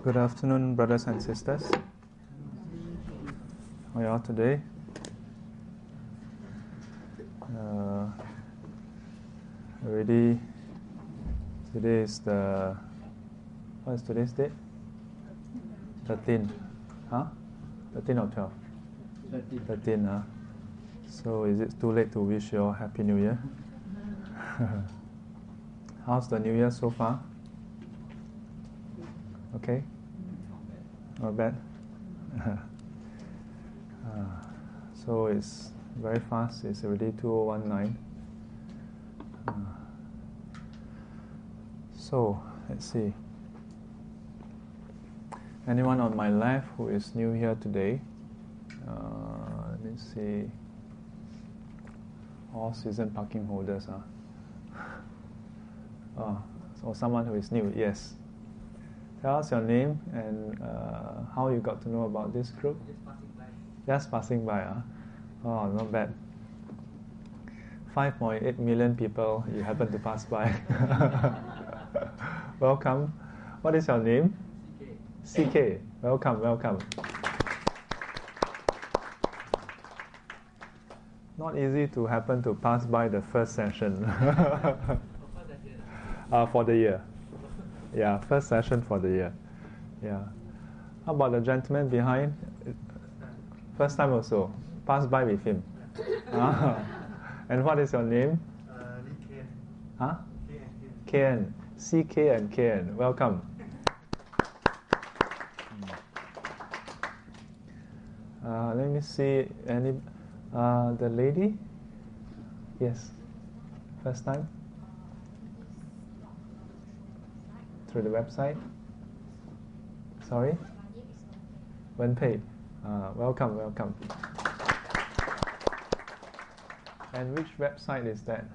Good afternoon, brothers and sisters. How are you all today? Already, today is what is today's date? 13. Huh? 13 or 12? 13, huh? So is it too late to wish you all Happy New Year? How's the New Year so far? Okay? Not bad? So it's very fast. It's already 2019. So, let's see. Anyone on my left who is new here today? Let me see. All season parking holders, so someone who is new, yes. Tell us your name and how you got to know about this group. Just passing by, Oh, not bad. 5.8 million people you happen to pass by. Welcome. What is your name? CK. Welcome, welcome. Not easy to happen to pass by the first session. For the year. Yeah, first session for the year. Yeah. How about the gentleman behind? First time also. Pass by with him. And what is your name? Ken. Huh? Ken. CK and Ken. Welcome. Let me see. The lady? Yes. First time? Through the website? Sorry? Wen Pei. Welcome, welcome. And which website is that?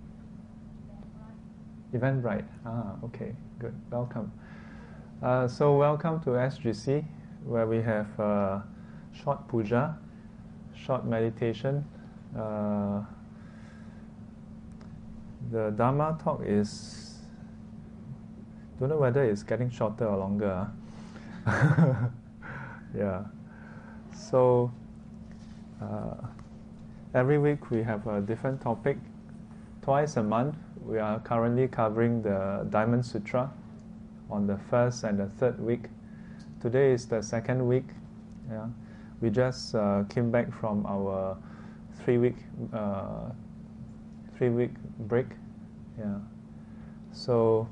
Eventbrite. Okay, good. Welcome. So welcome to SGC, where we have short puja, short meditation. The Dharma talk is, don't know whether it's getting shorter or longer. Yeah. So every week we have a different topic. Twice a month we are currently covering the Diamond Sutra on the first and the third week. Today is the second week. Yeah. We just came back from our 3-week break. Yeah. So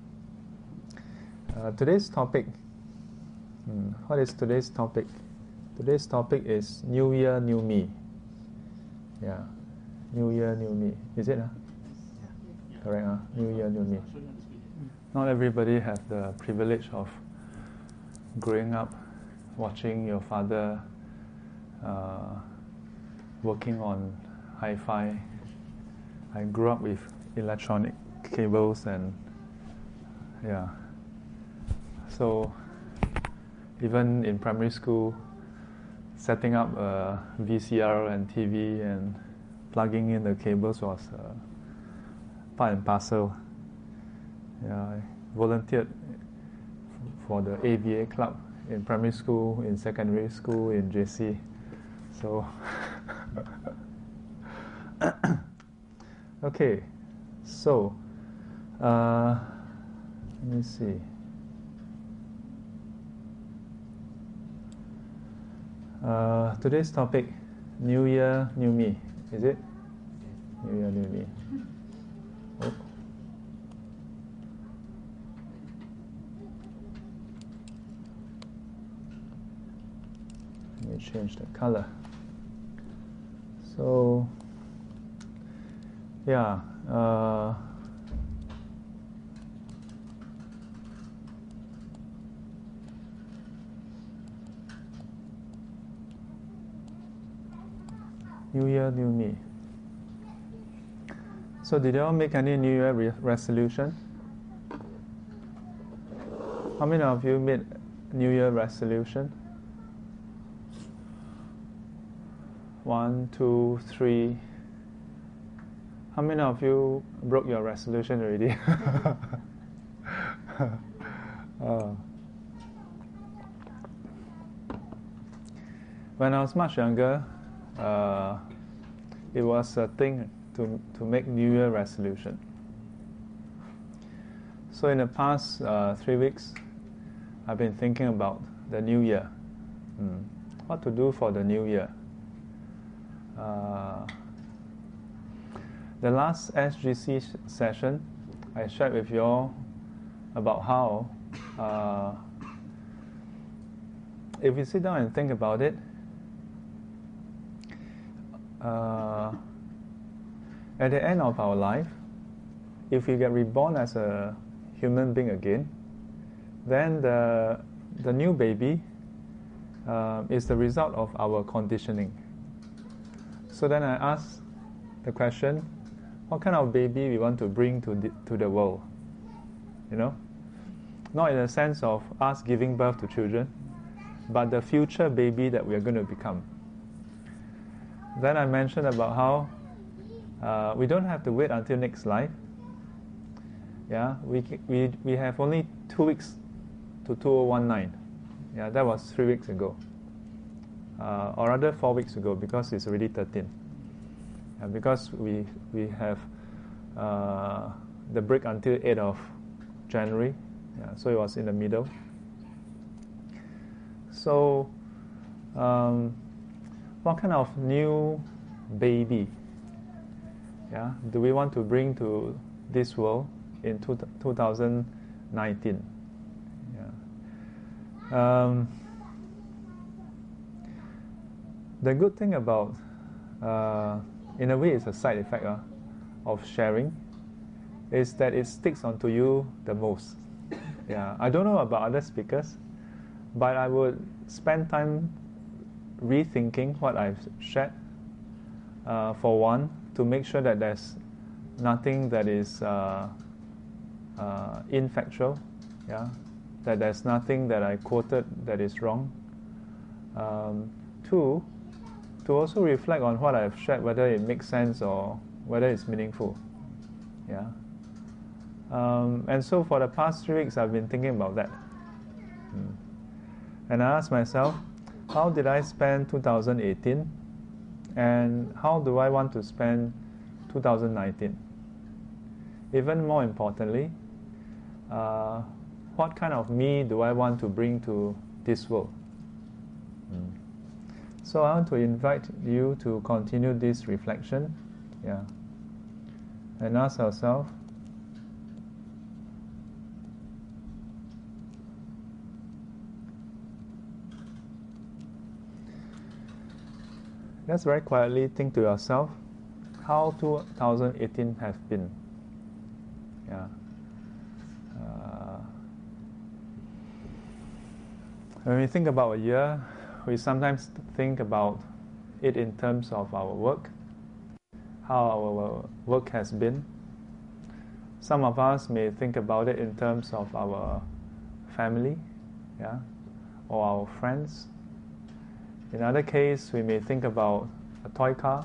today's topic. What is today's topic? Today's topic is New Year, New Me. Yeah. New Year, New Me. Is it? Correct, New Year, New Me. Not everybody has the privilege of growing up watching your father working on hi-fi. I grew up with electronic cables and yeah. So even in primary school, setting up a VCR and TV and plugging in the cables was part and parcel. Yeah, I volunteered for the AVA club in primary school, in secondary school, in JC. So, okay, so let me see. Today's topic, New Year, New Me. Is it? New Year, New Me. Oh. Let me change the color. So, yeah. New Year, New Me. So did you all make any New Year resolution? How many of you made New Year resolution? 1, 2, 3. How many of you broke your resolution already? When I was much younger, it was a thing to make New Year resolution. So in the past 3 weeks, I've been thinking about the new year. What to do for the new year. The last SGC session, I shared with you all about how if we sit down and think about it, at the end of our life, if we get reborn as a human being again, then the new baby is the result of our conditioning. So then I ask the question, what kind of baby we want to bring to the world? You know, not in the sense of us giving birth to children, but the future baby that we are going to become. Then I mentioned about how we don't have to wait until next life. Yeah, we have only 2 weeks to 2019. Yeah, that was 3 weeks ago, or rather 4 weeks ago, because it's already 13. Because we have the break until 8th of January. Yeah, so it was in the middle. So, what kind of new baby, yeah, do we want to bring to this world in 2019? Yeah. The good thing about, in a way, it's a side effect of sharing, is that it sticks onto you the most. Yeah, I don't know about other speakers, but I would spend time rethinking what I've shared, for one, to make sure that there's nothing that is infactual, yeah, that there's nothing that I quoted that is wrong. Two, to also reflect on what I've shared, whether it makes sense or whether it's meaningful. Yeah. And so for the past 3 weeks, I've been thinking about that. And I asked myself, how did I spend 2018? And how do I want to spend 2019? Even more importantly, what kind of me do I want to bring to this world? So I want to invite you to continue this reflection, yeah, and ask ourselves, just very quietly think to yourself how 2018 has been. Yeah. When we think about a year, we sometimes think about it in terms of our work, how our work has been. Some of us may think about it in terms of our family, yeah, or our friends. In other case, we may think about a toy car.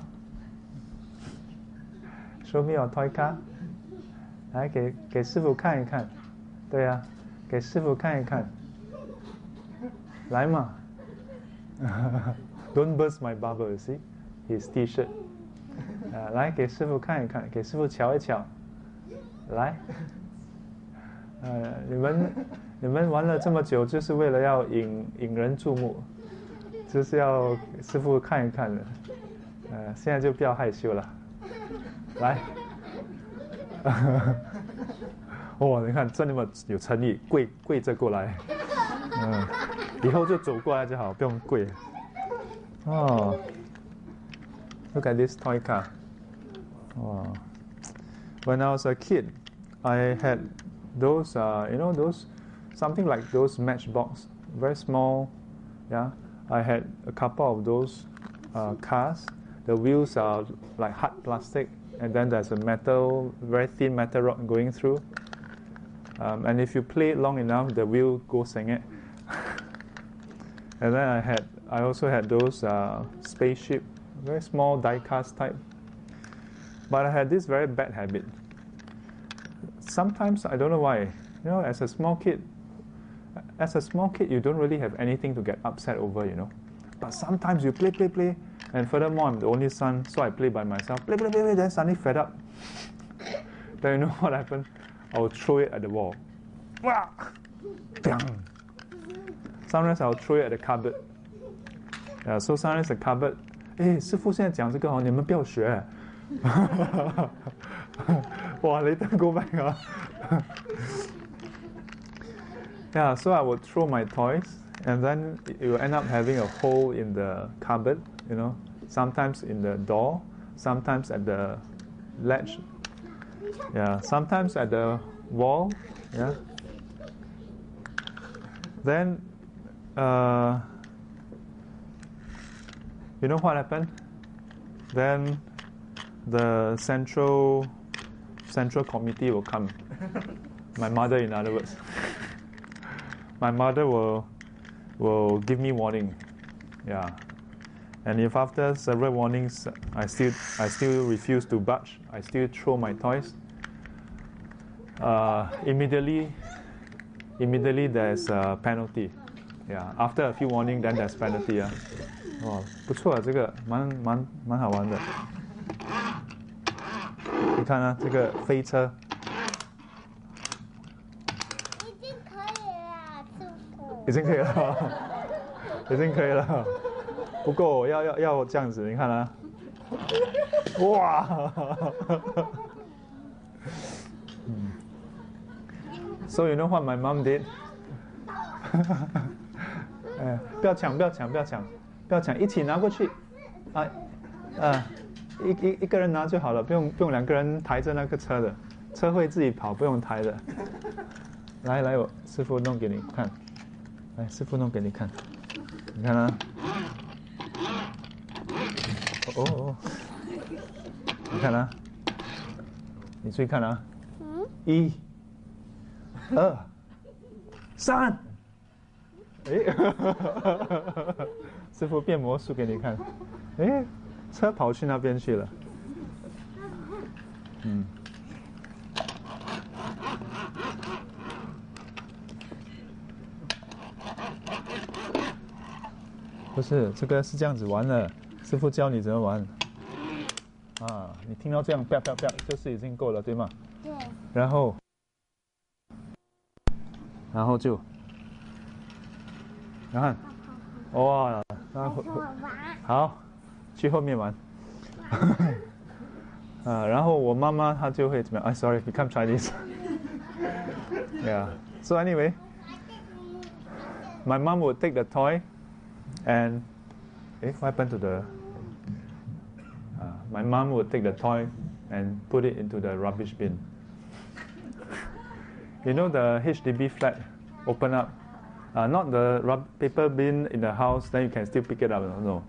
Show me your toy car. 来给师父看一看。对啊，给师父看一看。来嘛。Don't burst my bubble, you see? His T-shirt. 来给师父看一看，给师父瞧一瞧。来。你们玩了这么久，就是为了要引人注目。就是要师父看一看的，现在就不要害羞了，来，哦，你看这么有诚意，跪着过来，以后就走过来就好，不用跪。哦 ，Look at this toy car. Oh. When I was a kid, I had those, those something like those matchbox, very small, yeah. I had a couple of those cars. The wheels are like hard plastic, and then there's a very thin metal rod going through. And if you play it long enough, the wheel goes sengit. And then I also had those spaceship, very small die-cast type. But I had this very bad habit. Sometimes I don't know why. As a small kid, you don't really have anything to get upset over, But sometimes you play, and furthermore, I'm the only son, so I play by myself. Play, then suddenly fed up. Then you know what happened? I will throw it at the wall. Sometimes I'll throw it at the cupboard. Yeah, so sometimes the cupboard, 师父现在讲这个你们不要学。哇 later go back. Yeah, so I would throw my toys, and then you end up having a hole in the cupboard, you know, sometimes in the door, sometimes at the latch, yeah, sometimes at the wall, yeah. Then, you know what happened? Then the central committee will come. My mother, in other words. My mother will give me warning, yeah. And if after several warnings I still refuse to budge, I still throw my toys, immediately there's a penalty, yeah. After a few warnings, then there's penalty, yeah. 哇，不错啊，这个蛮好玩的。你看啊，这个飞车。已经可以了，已经可以了。不过要这样子，你看啊，哇！So you know what my mom did? 不要抢，一起拿过去。一个人拿就好了，不用两个人抬着那个车的，车会自己跑，不用抬的。来，我师父弄给你看。来，师父弄给你看，你看啊，你看啊，你注意看啊，1、2、3，师父变魔术给你看，车跑去那边去了，不是，这个是这样子玩的，师父教你怎么玩。啊，你听到这样，啪，就是已经够了，对吗？对。然后就，然后，哇，好，去后面玩。然后我妈妈她就会怎么样？Sorry, become Chinese. Yeah. So anyway, my mom would take the toy. And what happened to the? My mom would take the toy and put it into the rubbish bin. You know the HDB flat open up, not the paper bin in the house. Then you can still pick it up. No.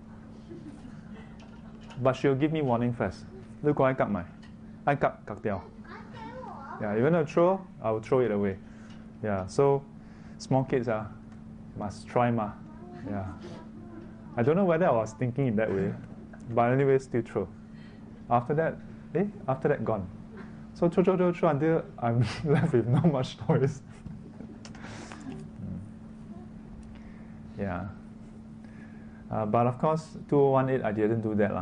But she'll give me warning first. 如果I cut掉. Yeah, you wanna throw? I will throw it away. Yeah. So small kids must try ma. Yeah. I don't know whether I was thinking in that way, but anyway, still throw. After that, gone. So throw until I'm left with not much toys. Yeah. But of course, 2018, I didn't do that lah.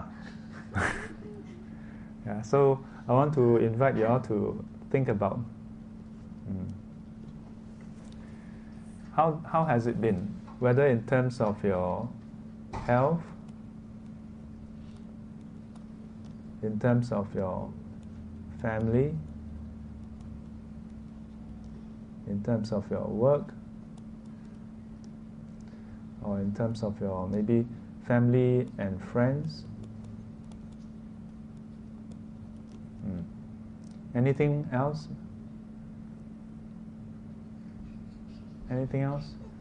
Yeah. So I want to invite you all to think about how has it been, whether in terms of your health, in terms of your family, in terms of your work, or in terms of your maybe family and friends. Anything else? Anything else?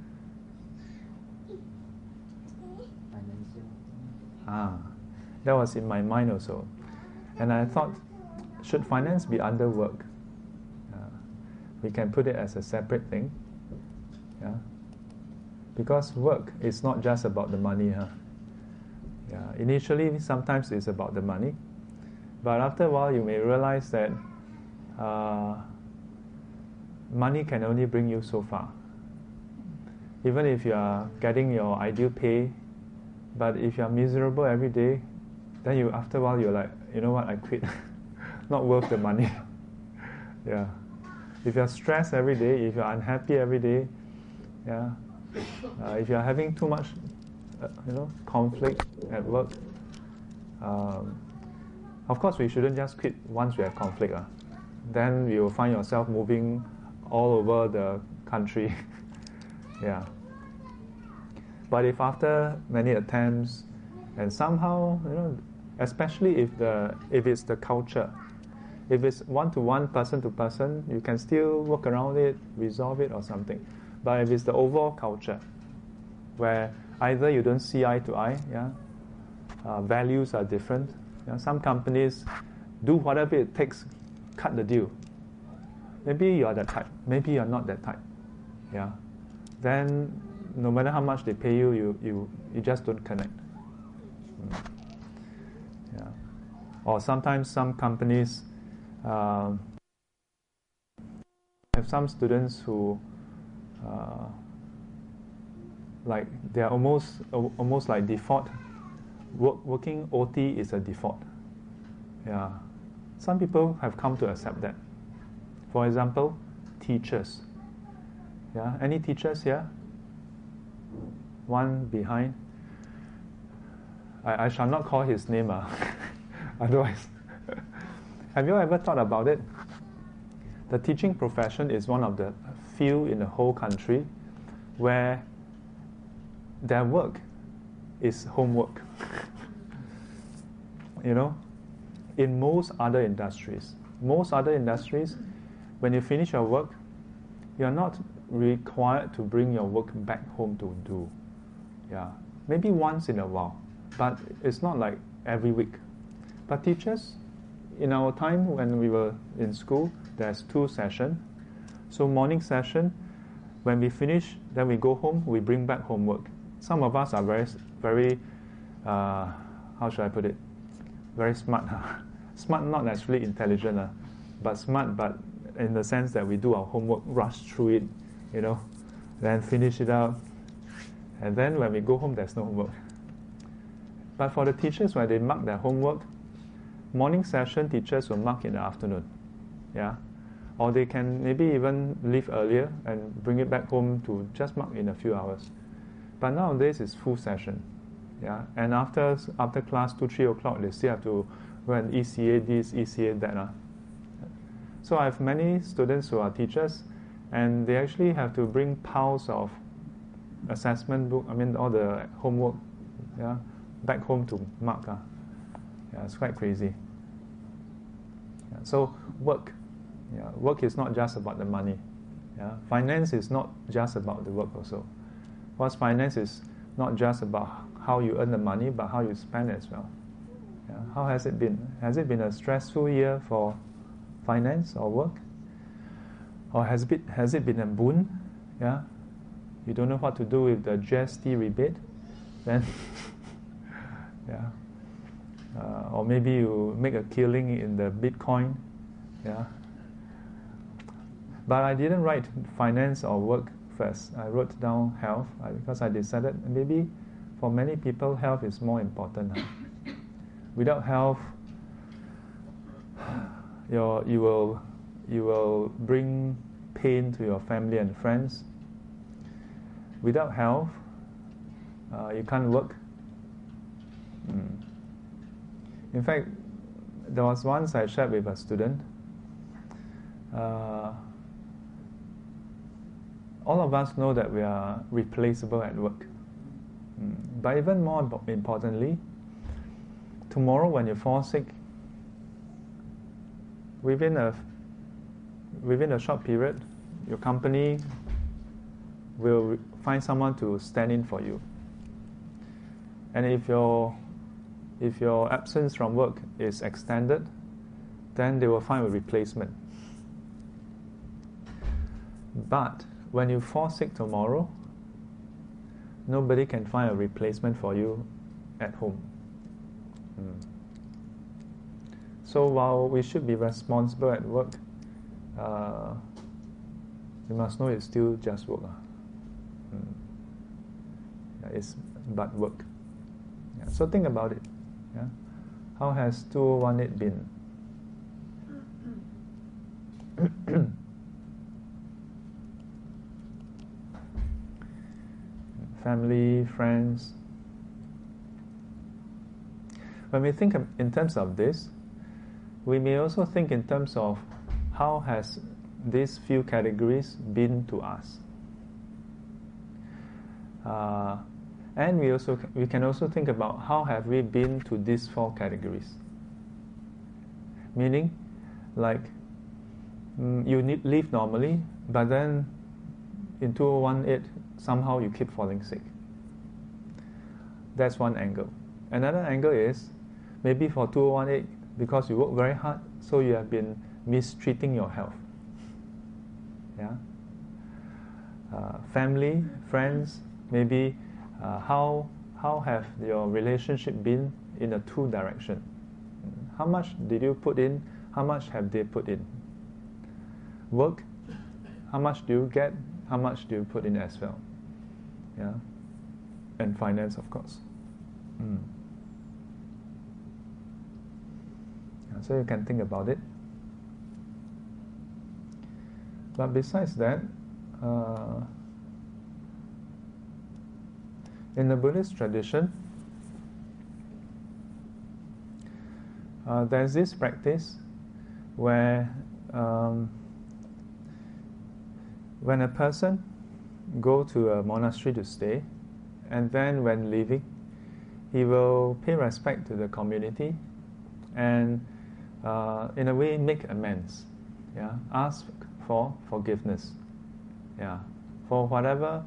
That was in my mind also. And I thought, should finance be under work? We can put it as a separate thing. Yeah? Because work is not just about the money. Yeah. Initially, sometimes it's about the money. But after a while, you may realize that money can only bring you so far. Even if you are getting your ideal pay But if you're miserable every day, then you after a while you're like, you know what, I quit. Not worth the money. Yeah. If you're stressed every day, if you're unhappy every day, yeah. If you're having too much, conflict at work, of course we shouldn't just quit once we have conflict. Then you will find yourself moving all over the country. Yeah. But if after many attempts, and somehow, especially if it's the culture, if it's one-to-one, person-to-person, you can still work around it, resolve it or something. But if it's the overall culture, where either you don't see eye to eye, values are different. Some companies do whatever it takes, cut the deal. Maybe you are that type, maybe you are not that type. Yeah. Then no matter how much they pay you, you just don't connect. Yeah. Or sometimes some companies have some students who like they are almost like default. Working OT is a default. Yeah. Some people have come to accept that. For example, teachers. Yeah. Any teachers here? One behind. I shall not call his name. Otherwise. Have you ever thought about it? The teaching profession is one of the few in the whole country where their work is homework. In most other industries, when you finish your work, you're not required to bring your work back home to do. Yeah, maybe once in a while, but it's not like every week. But teachers, in our time when we were in school, there's 2 sessions. So morning session, when we finish, then we go home, we bring back homework. Some of us are very, how should I put it? Very smart. Smart, not necessarily intelligent, but smart, but in the sense that we do our homework, rush through it, then finish it out. And then when we go home, there's no homework. But for the teachers, when they mark their homework, morning session, teachers will mark in the afternoon. Yeah? Or they can maybe even leave earlier and bring it back home to just mark in a few hours. But nowadays, it's full session. Yeah? And after class, 2-3 o'clock, they still have to go and ECA this, ECA that. So I have many students who are teachers, and they actually have to bring piles of assessment book, all the homework, back home to mark. Yeah, it's quite crazy. Yeah, so work. Yeah, work is not just about the money. Yeah, finance is not just about the work also. Because finance is not just about how you earn the money, but how you spend it as well. Yeah, how has it been? Has it been a stressful year for finance or work? Or has it been a boon? Yeah, you don't know what to do with the GST rebate, then or maybe you make a killing in the Bitcoin. Yeah. But I didn't write finance or work first. I wrote down health because I decided maybe for many people health is more important. Without health, you will bring pain to your family and friends. Without health, you can't work. In fact, there was once I shared with a student. All of us know that we are replaceable at work. But even more importantly, tomorrow when you fall sick, within a short period, your company will find someone to stand in for you. And if your absence from work is extended, then they will find a replacement. But when you fall sick tomorrow, nobody can find a replacement for you at home. So while we should be responsible at work, you must know it's still just work. It's but work. So think about it. Yeah? How has 2018 been? Family, friends. When we think in terms of this, we may also think in terms of how has these few categories been to us. And we can also think about how have we been to these 4 categories. Meaning, like, you live normally, but then in 2018, somehow you keep falling sick. That's one angle. Another angle is, maybe for 2018, because you work very hard, so you have been mistreating your health. Yeah. Family, friends, maybe how have your relationship been in a 2 direction? How much did you put in? How much have they put in? Work, how much do you get? How much do you put in as well? Yeah. And finance, of course. Yeah, so you can think about it. But besides that, in the Buddhist tradition, there's this practice where when a person go to a monastery to stay, and then when leaving, he will pay respect to the community and in a way make amends. Yeah, ask for forgiveness. Yeah, for whatever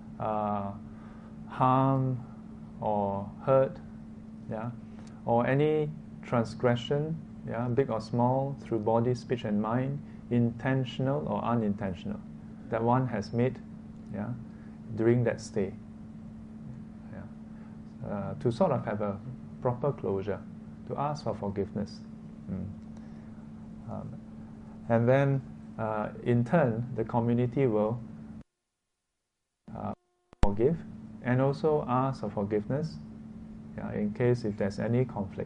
harm or hurt, yeah, or any transgression, yeah, big or small, through body, speech, and mind, intentional or unintentional, that one has made, yeah, during that stay. Yeah, to sort of have a proper closure, to ask for forgiveness, and then in turn, the community will forgive and also ask for forgiveness, yeah, in case if there's any conflict.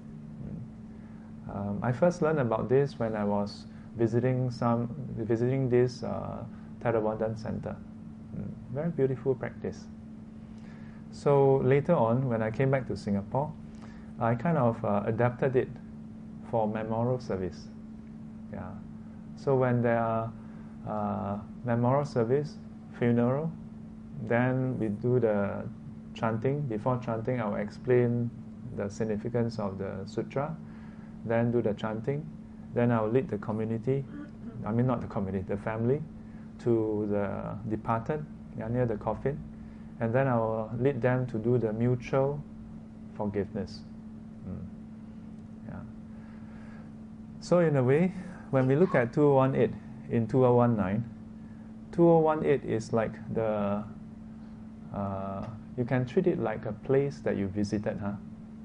I first learned about this when I was visiting this Theravadan center. Very beautiful practice. So later on, when I came back to Singapore, I kind of adapted it for memorial service. Yeah. So when there are memorial service, funeral, then we do the chanting. Before chanting, I'll explain the significance of the sutra, then do the chanting, then I'll lead the community, not the community, the family, to the departed, near the coffin, and then I'll lead them to do the mutual forgiveness. Yeah. So in a way, when we look at 2018 in 2019, 2018 is like you can treat it like a place that you visited, huh?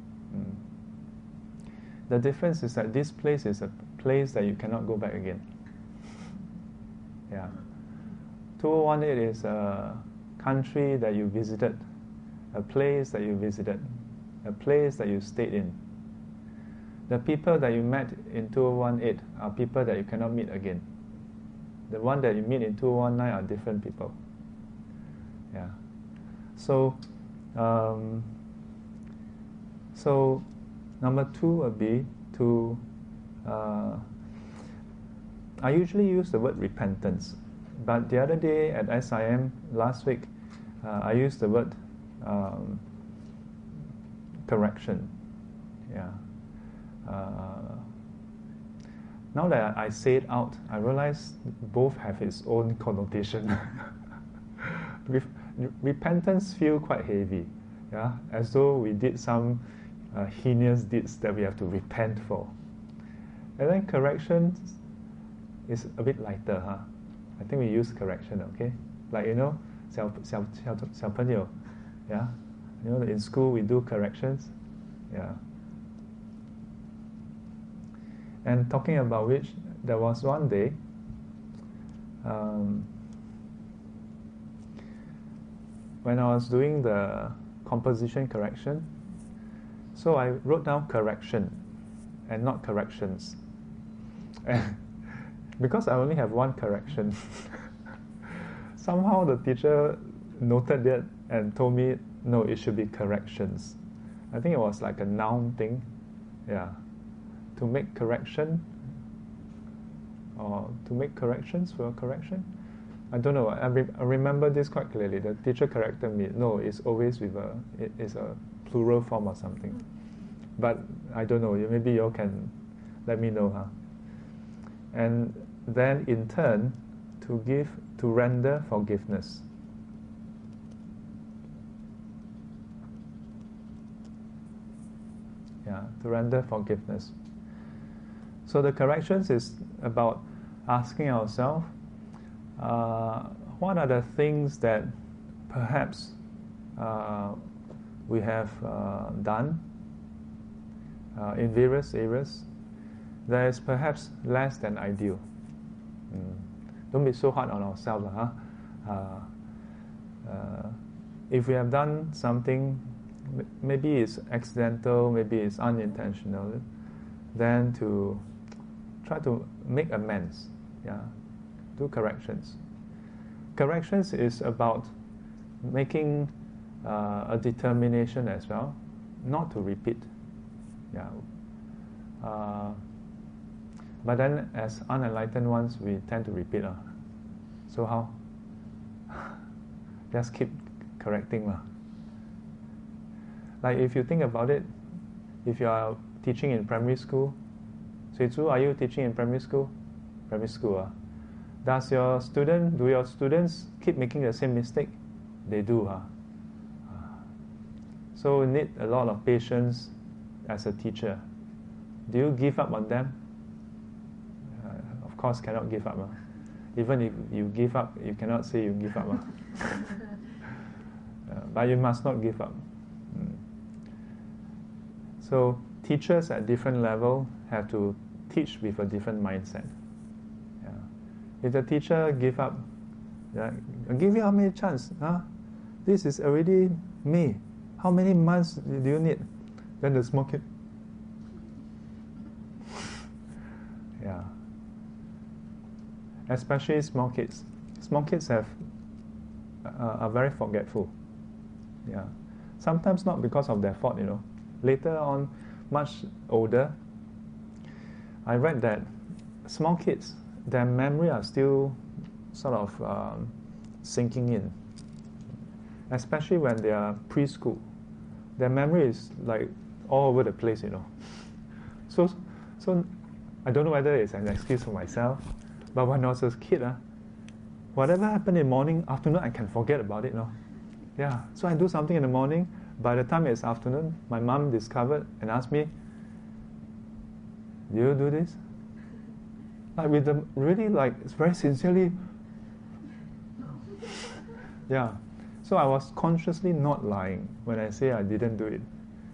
The difference is that this place is a place that you cannot go back again. Yeah. 2018 is a country that you visited, a place that you visited, a place that you stayed in. The people that you met in 2018 are people that you cannot meet again. The one that you meet in 2019 are different people. Yeah. So number 2 would be to I usually use the word repentance, but the other day at SIM last week, I used the word correction. Yeah. Now that I say it out, I realize both have its own connotation. Repentance feels quite heavy, yeah, as though we did some heinous deeds that we have to repent for. And then correction is a bit lighter, huh? I think we use correction, okay? Like, 小朋友, yeah? In school we do corrections, yeah. And talking about which, there was one day, when I was doing the composition correction, So I wrote down correction and not corrections. And because I only have one correction, somehow the teacher noted that and told me, no, it should be corrections. I think it was like a noun thing, yeah. To make correction, or to make corrections for a correction. I don't know. I remember this quite clearly. The teacher corrected me. No, it's always with it's a plural form or something. But I don't know. Maybe you all can let me know, huh? And then in turn, to render forgiveness. Yeah, to render forgiveness. So the corrections is about asking ourselves, what are the things that perhaps we have done in various areas that is perhaps less than ideal. Don't be so hard on ourselves, huh? If we have done something, maybe it's accidental, maybe it's unintentional, then to try to make amends, yeah, do corrections. Corrections is about making a determination as well, not to repeat, yeah. But then, as unenlightened ones, we tend to repeat. So how? Just keep correcting. Like if you think about it, if you are teaching in primary school, Sui-Chu, are you teaching in primary school? Primary school. Do your students keep making the same mistake? They do. So you need a lot of patience as a teacher. Do you give up on them? Of course cannot give up. Even if you give up, you cannot say you give up. But you must not give up. So teachers at different level have to teach with a different mindset. Yeah. If the teacher give up, yeah, I'll give you how many chance? This is already May. How many months do you need? Then the small kid. Yeah. Especially small kids. Small kids are very forgetful. Yeah. Sometimes not because of their fault, Later on, much older, I read that small kids, their memory are still sort of sinking in. Especially when they are preschool. Their memory is like all over the place, So I don't know whether it's an excuse for myself, but when I was a kid, whatever happened in the morning, afternoon, I can forget about it, Yeah, so I do something in the morning. By the time it's afternoon, my mom discovered and asked me, "Do you do this?" Like with them, really, like it's very sincerely. Yeah, so I was consciously not lying when I say I didn't do it.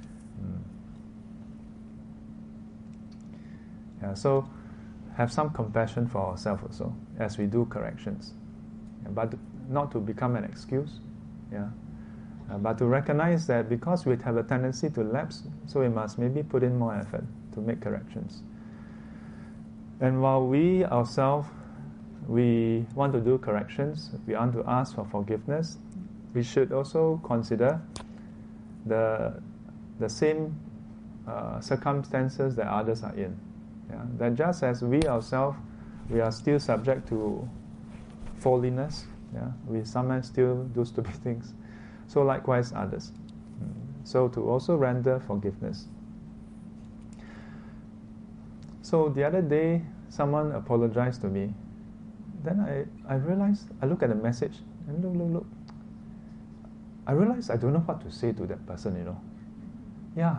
Yeah, so have some compassion for ourselves also as we do corrections, but not to become an excuse. Yeah. But to recognize that because we have a tendency to lapse, so we must maybe put in more effort to make corrections. And while we ourselves, we want to do corrections, we want to ask for forgiveness, we should also consider the same circumstances that others are in. Yeah? That just as we ourselves, we are still subject to falliness, yeah? We sometimes still do stupid things. So likewise others. So to also render forgiveness. So the other day, someone apologized to me. Then I realized, I look at the message, and look. I realized I don't know what to say to that person, Yeah.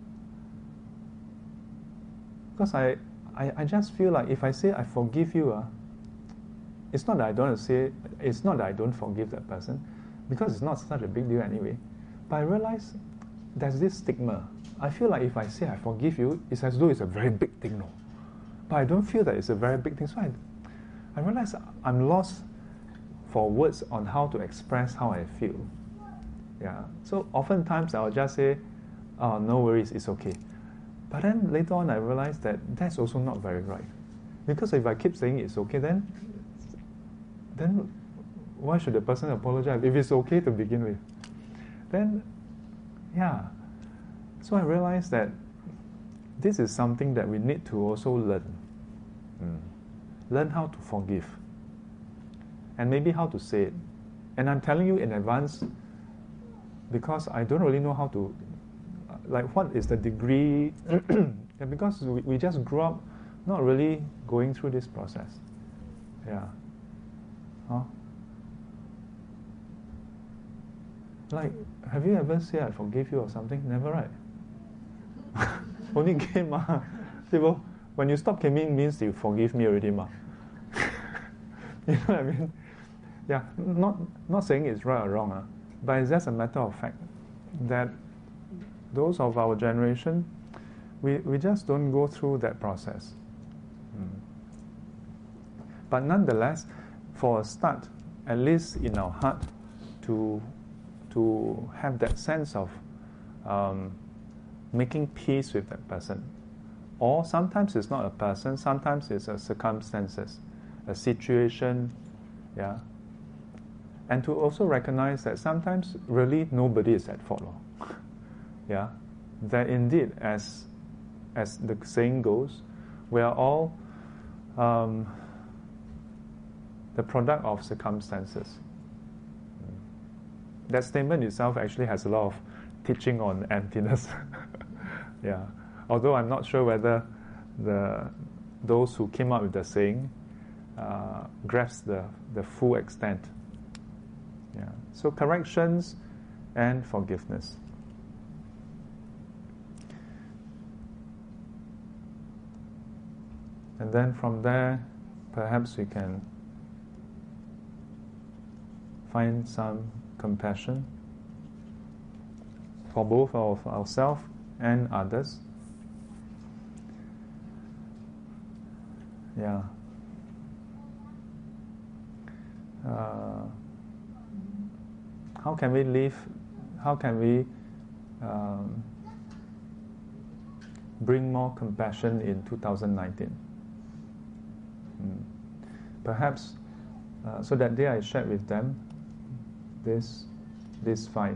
Because I just feel like if I say I forgive you, it's not that I don't say, it's not that I don't forgive that person, because it's not such a big deal anyway. But I realize there's this stigma. I feel like if I say I forgive you, it's as though it's a very big thing, no. But I don't feel that it's a very big thing. So I realize I'm lost for words on how to express how I feel. Yeah. So oftentimes I'll just say, oh, no worries, it's okay. But then later on I realized that that's also not very right. Because if I keep saying it's okay, then why should the person apologize if it's okay to begin with? Then, yeah. So I realized that this is something that we need to also learn. Learn how to forgive. And maybe how to say it. And I'm telling you in advance because I don't really know how to, like what is the degree, and because we just grew up not really going through this process. Yeah. Huh? Like, have you ever said I forgive you or something? Never, right? Only came, people, when you stop coming means you forgive me already, ma. You know what I mean? Yeah, not saying it's right or wrong, but it's just a matter of fact that those of our generation, we just don't go through that process. But nonetheless, for a start, at least in our heart, to have that sense of making peace with that person. Or sometimes it's not a person, sometimes it's a circumstances, a situation, yeah. And to also recognize that sometimes really nobody is at fault. Yeah. That indeed, as the saying goes, we are all the product of circumstances. That statement itself actually has a lot of teaching on emptiness. Yeah. Although I'm not sure whether those who came up with the saying grasp the full extent. Yeah. So corrections and forgiveness. And then from there, perhaps we can find some compassion for both of ourselves and others. Yeah. How can we live? How can we bring more compassion in 2019? Perhaps, so that day I shared with them this 5.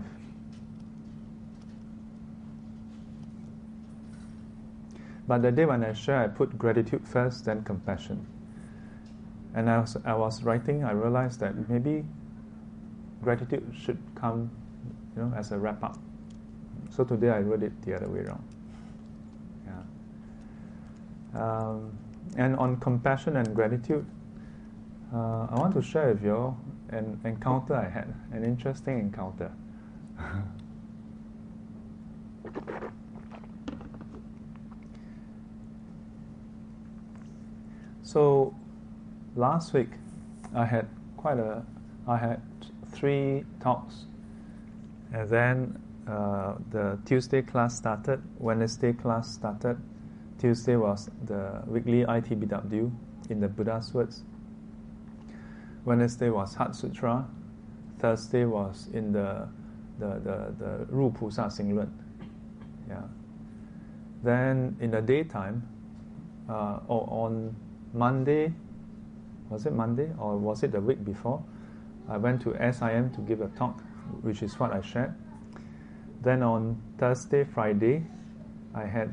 But the day when I share, I put gratitude first, then compassion. And as I was writing, I realized that maybe gratitude should come, as a wrap up. So today I wrote it the other way around. Yeah. And on compassion and gratitude, I want to share with you all an encounter I had, an interesting encounter. So last week I had 3 talks, and then the Tuesday class started, Wednesday class started. Tuesday was the weekly ITBW in the Buddha's words. Wednesday was Heart Sutra. Thursday was in the Ru Pusa Xing Luan. Yeah. Then in the daytime, or on Monday, was it Monday or was it the week before? I went to SIM to give a talk, which is what I shared. Then on Thursday, Friday, I had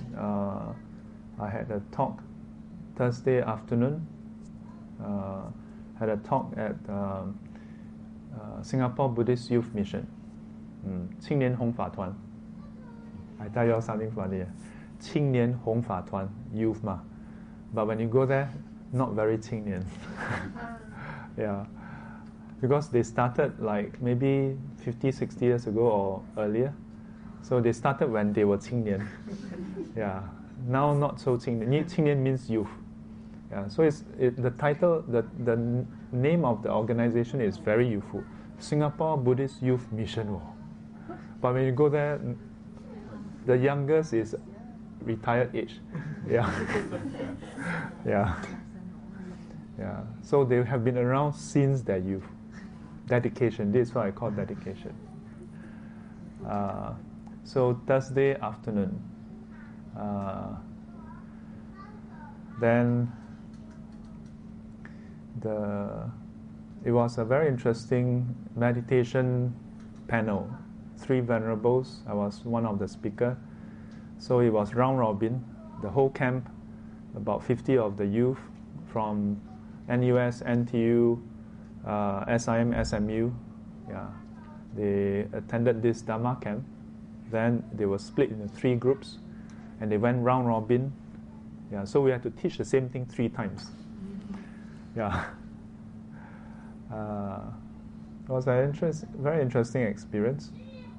a talk. Thursday afternoon, had a talk at Singapore Buddhist Youth Mission, 青年弘法团. I tell you something funny. 青年弘法团 youth ma, but when you go there, not very 青年. Yeah, because they started like maybe 50, 60 years ago or earlier. So they started when they were 青年. Yeah, now not so 青年. 青年 means youth. Yeah, so the title, the name of the organization is very youthful. Singapore Buddhist Youth Mission. But when you go there, the youngest is retired age. Yeah. Yeah. Yeah. So they have been around since their youth. Dedication. This is what I call dedication. So Thursday afternoon, then it was a very interesting meditation panel. 3 venerables. I was one of the speakers. So it was round robin. The whole camp, about 50 of the youth from NUS, NTU, SIM, SMU. Yeah, they attended this Dharma camp. Then they were split into 3 groups, and they went round robin. Yeah, so we had to teach the same thing 3 times. Yeah. It was a very interesting experience.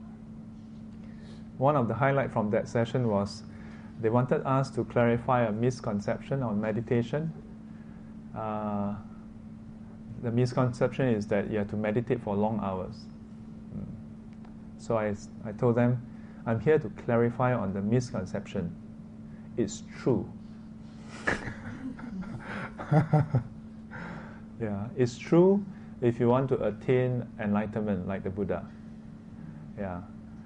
One of the highlights from that session was they wanted us to clarify a misconception on meditation. The misconception is that you have to meditate for long hours. So I told them, I'm here to clarify on the misconception. It's true. Yeah, it's true if you want to attain enlightenment like the Buddha. Yeah.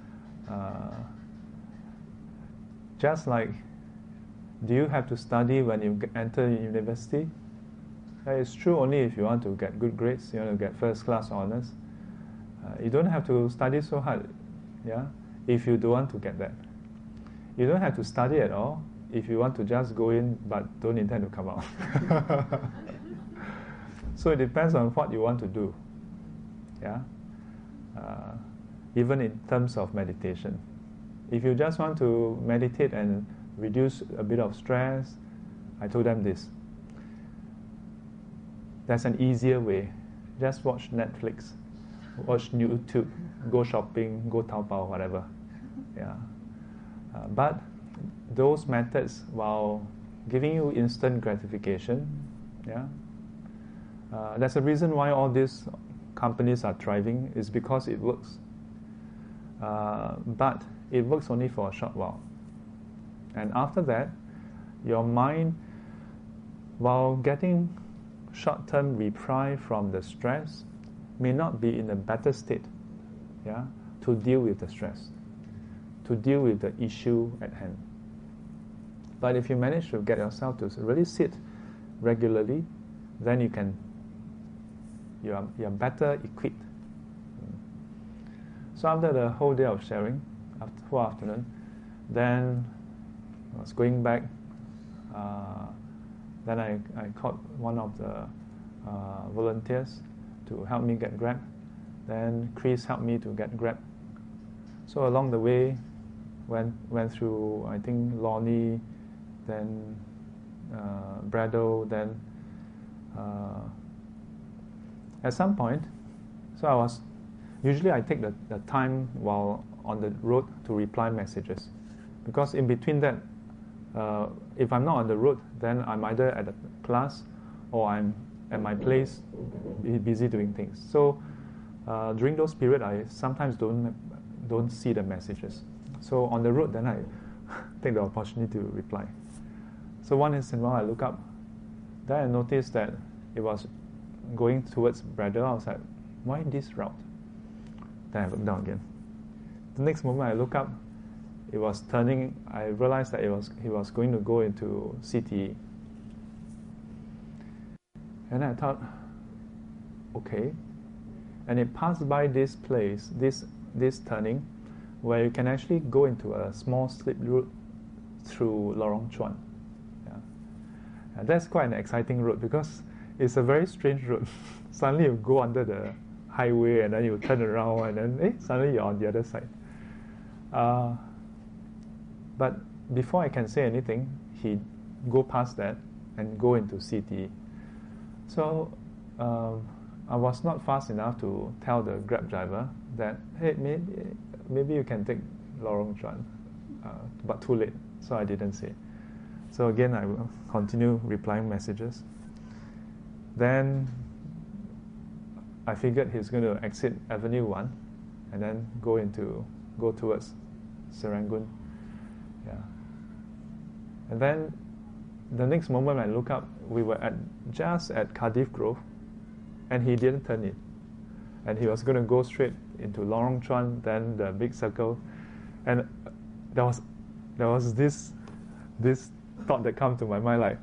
Just like, do you have to study when you enter university? It's true only if you want to get good grades, you want to get first class honors. You don't have to study so hard, yeah, if you don't want to get that. You don't have to study at all if you want to just go in but don't intend to come out. So it depends on what you want to do, yeah. Even in terms of meditation. If you just want to meditate and reduce a bit of stress, I told them this. There's an easier way. Just watch Netflix, watch YouTube, go shopping, go Taobao, whatever. Yeah. But those methods, while giving you instant gratification, yeah, there's a reason why all these companies are thriving, is because it works. But it works only for a short while. And after that, your mind, while getting short-term reprieve from the stress, may not be in a better state, yeah, to deal with the stress, to deal with the issue at hand. But if you manage to get yourself to really sit regularly, then you are better equipped. So after the whole day of sharing, after whole afternoon, then I was going back. Then I called one of the volunteers to help me get Grab. Then Chris helped me to get Grab. So along the way, went through, I think, Lorne, then Braddow, then at some point, so usually I take the time while on the road to reply messages, because in between that, if I'm not on the road, then I'm either at the class or I'm at my place busy doing things. So during those periods, I sometimes don't see the messages. So on the road, then I take the opportunity to reply. So one instant while I look up, then I noticed that it was going towards Braddow. I was like, why this route? Then I look down again. The next moment I look up, it was turning. I realized that he was going to go into CTE. And I thought, okay. And it passed by this place, this turning, where you can actually go into a small slip route through Lorong Chuan. Yeah. And that's quite an exciting route because it's a very strange route. Suddenly you go under the highway and then you turn around and then suddenly you're on the other side. But before I can say anything, he go past that and go into CTE. So I was not fast enough to tell the Grab driver that, hey, maybe you can take Lorong Chuan, but too late, so I didn't say. So again, I will continue replying messages. Then I figured he's going to exit Avenue 1 and then go towards Serangoon. Yeah. And then the next moment I look up, we were just at Cardiff Grove, and he didn't turn it. And he was going to go straight into Lorong Chuan, then the big circle, And there was this thought that comes to my mind like,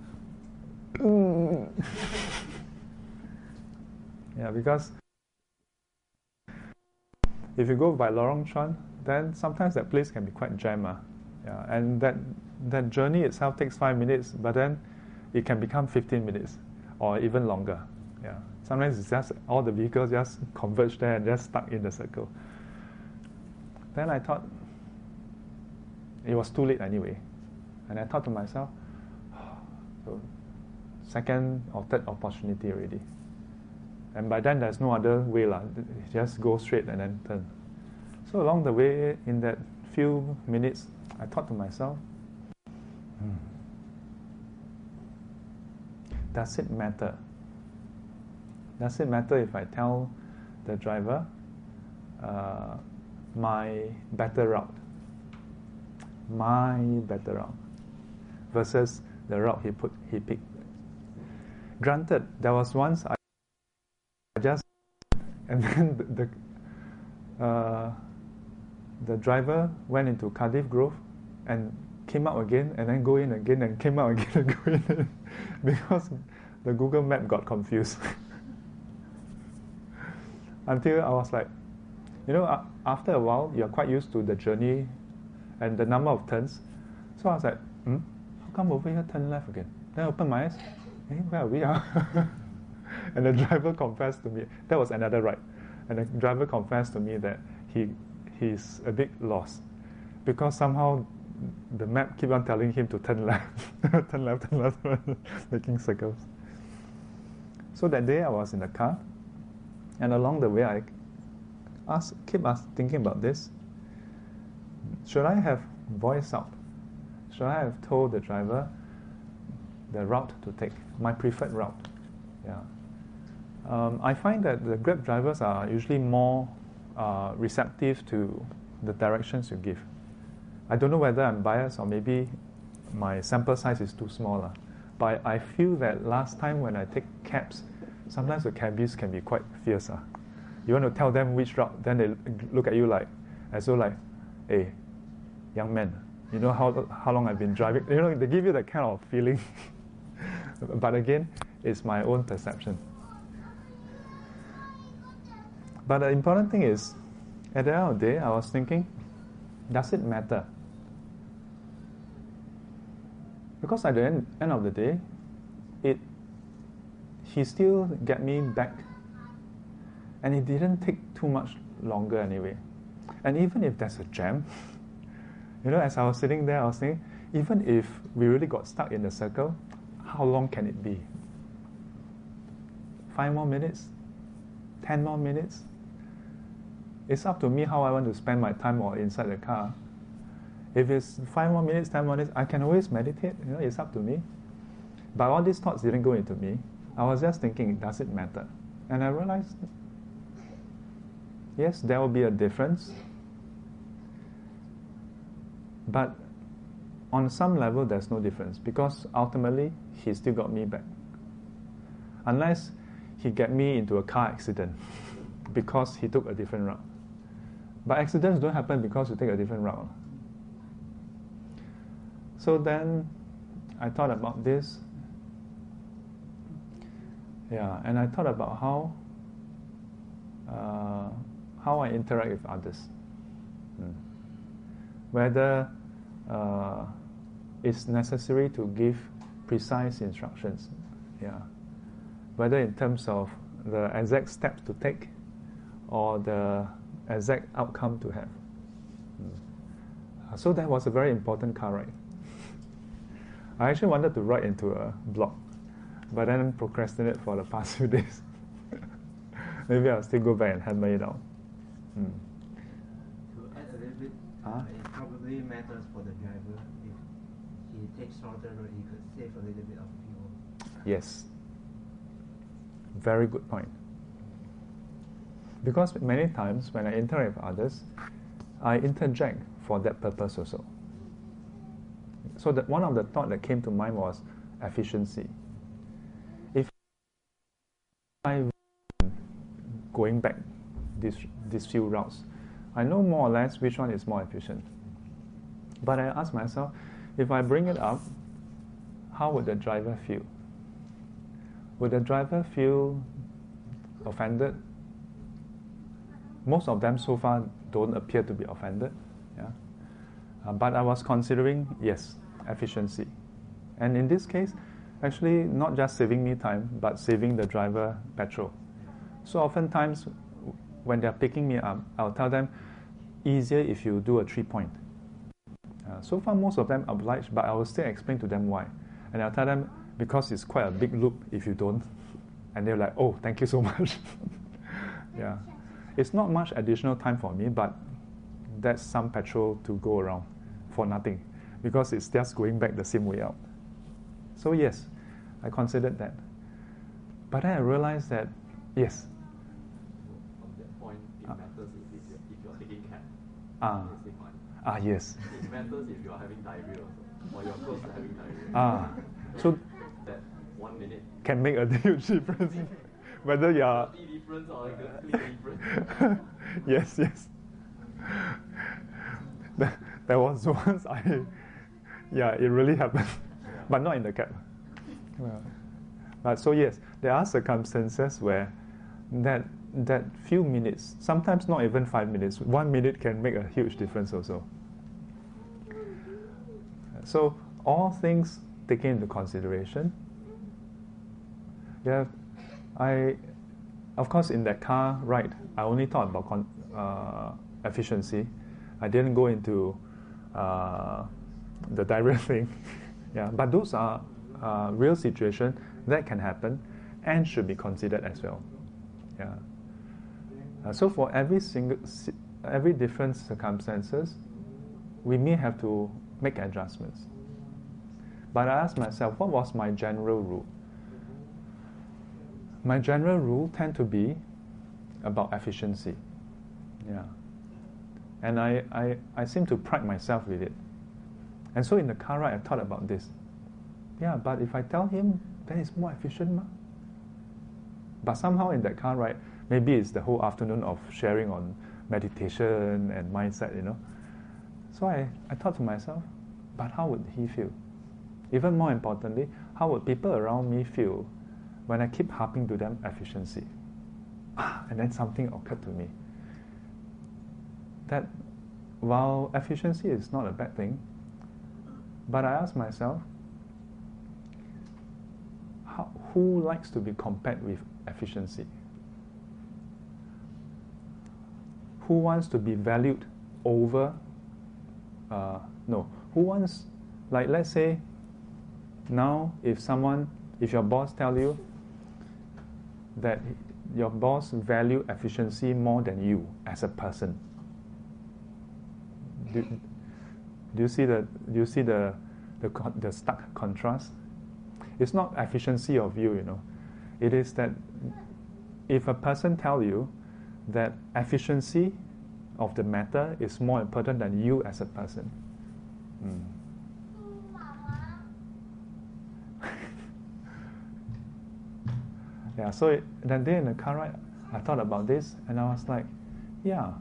yeah, because if you go by Lorong Chuan, then sometimes that place can be quite jammed. Yeah, and that journey itself takes 5 minutes, but then it can become 15 minutes or even longer. Yeah, sometimes it's just all the vehicles just converge there and just stuck in the circle. Then I thought it was too late anyway, and I thought to myself, so second or third opportunity already. And by then there's no other way lah. Just go straight and then turn. So along the way, in that few minutes, I thought to myself, does it matter? Does it matter if I tell the driver my better route versus the route he picked? Granted, there was once I just, and then the driver went into Cardiff Grove and came out again and then go in again and came out again and go in because the Google map got confused. Until I was like, after a while you're quite used to the journey and the number of turns. So I was like, how come over here turn left again? Then I opened my eyes, where are we? And the driver confessed to me, that was another right. And the driver confessed to me that he's a bit lost because somehow the map keep on telling him to turn left, turn left, making circles. So that day I was in the car, and along the way I keep thinking about this. Should I have voiced out? Should I have told the driver the route to take, my preferred route? Yeah. I find that the Grab drivers are usually more receptive to the directions you give. I don't know whether I'm biased or maybe my sample size is too small. But I feel that last time when I take cabs, sometimes the cabbies can be quite fierce. You want to tell them which route, then they look at you as though like, hey, young man, you know how long I've been driving? They give you that kind of feeling. But again, it's my own perception. But the important thing is, at the end of the day, I was thinking, does it matter? Because at the end of the day, he still get me back, and it didn't take too much longer anyway. And even if there's a jam, as I was sitting there, I was thinking, even if we really got stuck in the circle, how long can it be? 5 more minutes? 10 more minutes? It's up to me how I want to spend my time or inside the car. If it's 5 more minutes, 10 more minutes, I can always meditate. It's up to me. But all these thoughts didn't go into me. I was just thinking, does it matter? And I realized, yes, there will be a difference. But on some level, there's no difference because ultimately, he still got me back. Unless he get me into a car accident because he took a different route. But accidents don't happen because you take a different route. So then I thought about this. Yeah, and I thought about how I interact with others. Whether it's necessary to give precise instructions. Yeah. Whether in terms of the exact steps to take or the exact outcome to have. So that was a very important car ride. I actually wanted to write into a blog, but then procrastinated for the past few days. Maybe I'll still go back and hammer it out. To add a little bit, it probably matters for the driver. If he takes shorter road, he could save a little bit of fuel. Yes. Very good point. Because many times when I interact with others, I interject for that purpose also. So that one of the thoughts that came to mind was efficiency. If I going back these few routes, I know more or less which one is more efficient. But I ask myself, if I bring it up, how would the driver feel? Would the driver feel offended? Most of them so far don't appear to be offended. Yeah? But I was considering, yes, efficiency. And in this case, actually not just saving me time, but saving the driver petrol. So oftentimes, when they're picking me up, I'll tell them, easier if you do a 3-point. So far, most of them obliged, but I will still explain to them why. And I'll tell them, because it's quite a big loop if you don't. And they're like, oh, thank you so much. Yeah. It's not much additional time for me, but that's some petrol to go around for nothing, because it's just going back the same way out. So yes, I considered that. But then I realized that, yes. From that point, it matters if you're taking cab. Yes. It matters if you're having diarrhea also, or you're close to having diarrhea. So that 1 minute can make a huge difference. Whether you're... difference or like a clear difference. Yes. There was once it really happened, but not in the cab. But so yes, there are circumstances where that few minutes, sometimes not even 5 minutes, 1 minute can make a huge difference also. So all things taken into consideration. Yeah, of course in that car ride, I only thought about efficiency. I didn't go into the diarrhea thing. Yeah, but those are real situations that can happen and should be considered as well. Yeah. So for every different circumstances, we may have to make adjustments. But I asked myself, what was my general rule? My general rule tend to be about efficiency. Yeah. And I seem to pride myself with it. And so in the car ride, I thought about this. Yeah, but if I tell him, then it's more efficient, ma. But somehow in that car ride, maybe it's the whole afternoon of sharing on meditation and mindset, So I thought to myself, but how would he feel? Even more importantly, how would people around me feel when I keep harping to them efficiency? And then something occurred to me. That while efficiency is not a bad thing, but I asked myself, who likes to be compared with efficiency? Who wants to be valued over? Who wants, like let's say, now if your boss tell you that your boss value efficiency more than you as a person, do you see the stark contrast? It's not efficiency of you, It is that if a person tell you that efficiency of the matter is more important than you as a person. Yeah, so that day in the car ride, I thought about this, and I was like, yeah,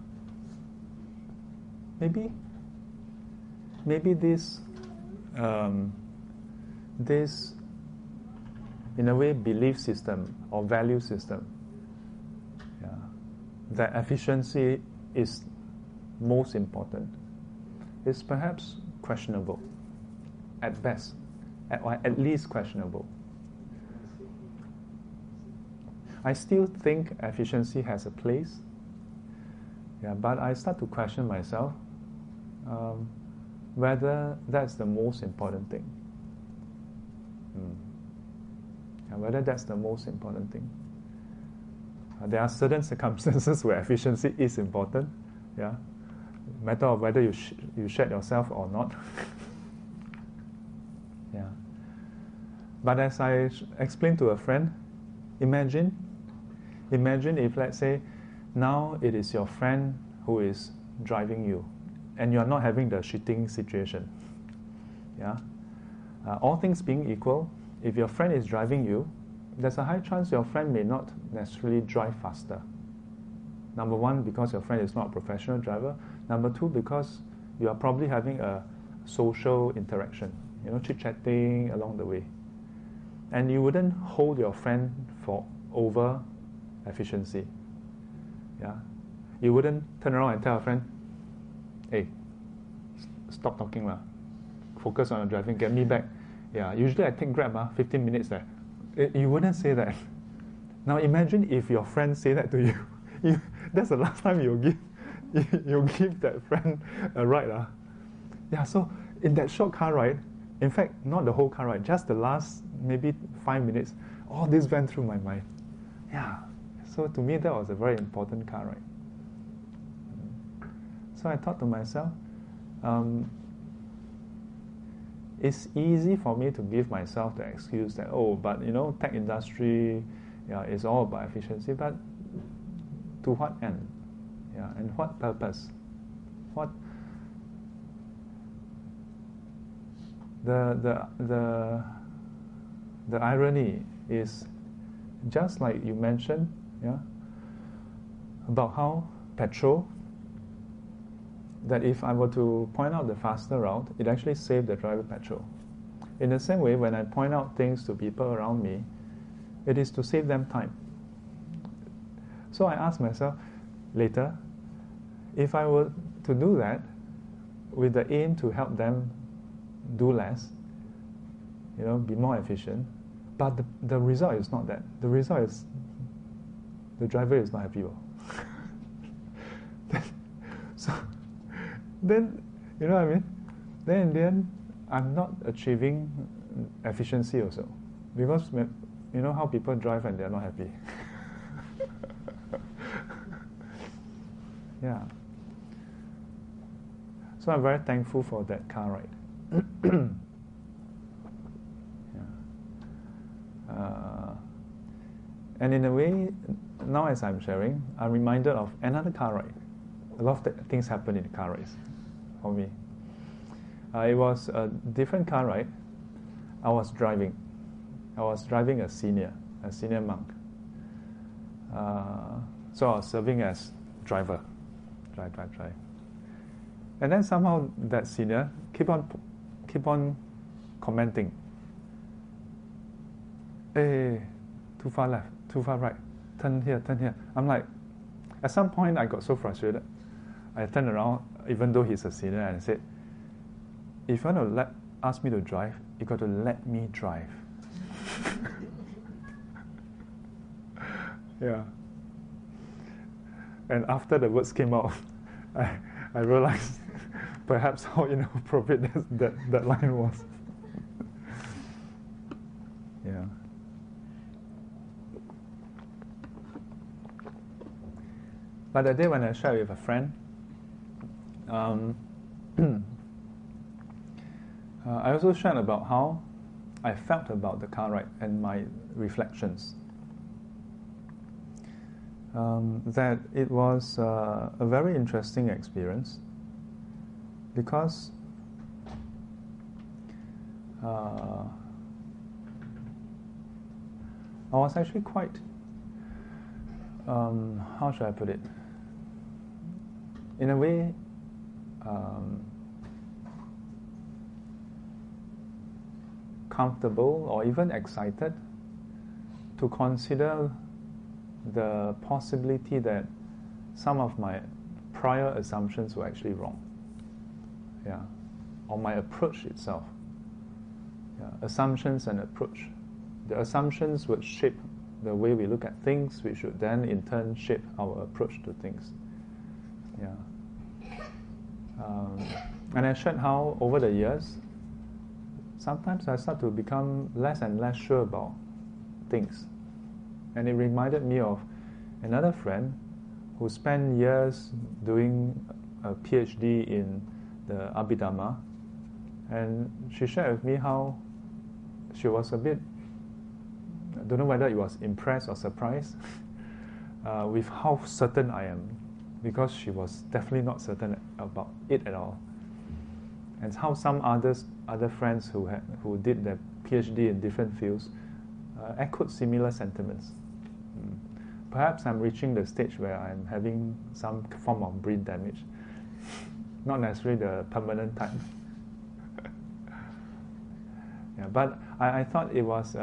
maybe this in a way belief system or value system, that efficiency is most important, is perhaps questionable at best, at least questionable. I still think efficiency has a place, but I start to question myself whether that's the most important thing. Whether that's the most important thing. There are certain circumstances where efficiency is important, matter of whether you shed yourself or not. But as I explained to a friend, imagine if, let's say, now it is your friend who is driving you, and you're not having the shitting situation. All things being equal, if your friend is driving you, there's a high chance your friend may not necessarily drive faster. Number one, because your friend is not a professional driver. Number two, because you are probably having a social interaction, chit-chatting along the way. And you wouldn't hold your friend for over efficiency. Yeah, you wouldn't turn around and tell a friend, "Hey, stop talking lah. Focus on your driving. Get me back." Yeah, usually I take Grab 15 minutes there. You wouldn't say that. Now imagine if your friend say that to you. That's the last time you'll give that friend a ride. Yeah, so in that short car ride, in fact, not the whole car ride, just the last maybe 5 minutes, all this went through my mind. Yeah, so to me that was a very important car ride. So I thought to myself, it's easy for me to give myself the excuse that, but tech industry, is all about efficiency, but to what end? Yeah, and what purpose? What the irony is, just like you mentioned, about how petrol, that if I were to point out the faster route, it actually saved the driver petrol. In the same way, when I point out things to people around me, it is to save them time. So I asked myself later, if I were to do that with the aim to help them do less, be more efficient, but the result is not that. The result is the driver is not happy. So then, you know what I mean? Then in the end, I'm not achieving efficiency also. Because you know how people drive and they're not happy. Yeah. So I'm very thankful for that car ride. And in a way, now as I'm sharing, I'm reminded of another car ride. A lot of things happen in the car rides for me. It was a different car ride. I was driving a senior monk. So I was serving as drive. And then somehow that senior keep on commenting, "Hey, too far left, too far right, turn here." I'm like, at some point I got so frustrated. I turned around, even though he's a senior, and I said, "If you want to ask me to drive, you got to let me drive." Yeah. And after the words came out, I realized perhaps how inappropriate that line was. Yeah. But the day when I shared with a friend, I also shared about how I felt about the car ride and my reflections. That it was a very interesting experience because I was actually quite, how should I put it? In a way, comfortable or even excited to consider the possibility that some of my prior assumptions were actually wrong. Yeah, or my approach itself. Yeah, assumptions and approach. The assumptions would shape the way we look at things, which would then in turn shape our approach to things. Yeah. And I shared how over the years, sometimes I start to become less and less sure about things. And it reminded me of another friend who spent years doing a PhD in the Abhidhamma. And she shared with me how she was a bit, I don't know whether it was impressed or surprised with how certain I am, because she was definitely not certain about it at all. And how some other friends who did their PhD in different fields echoed similar sentiments. Perhaps I'm reaching the stage where I'm having some form of brain damage, not necessarily the permanent type. Yeah, but I thought it was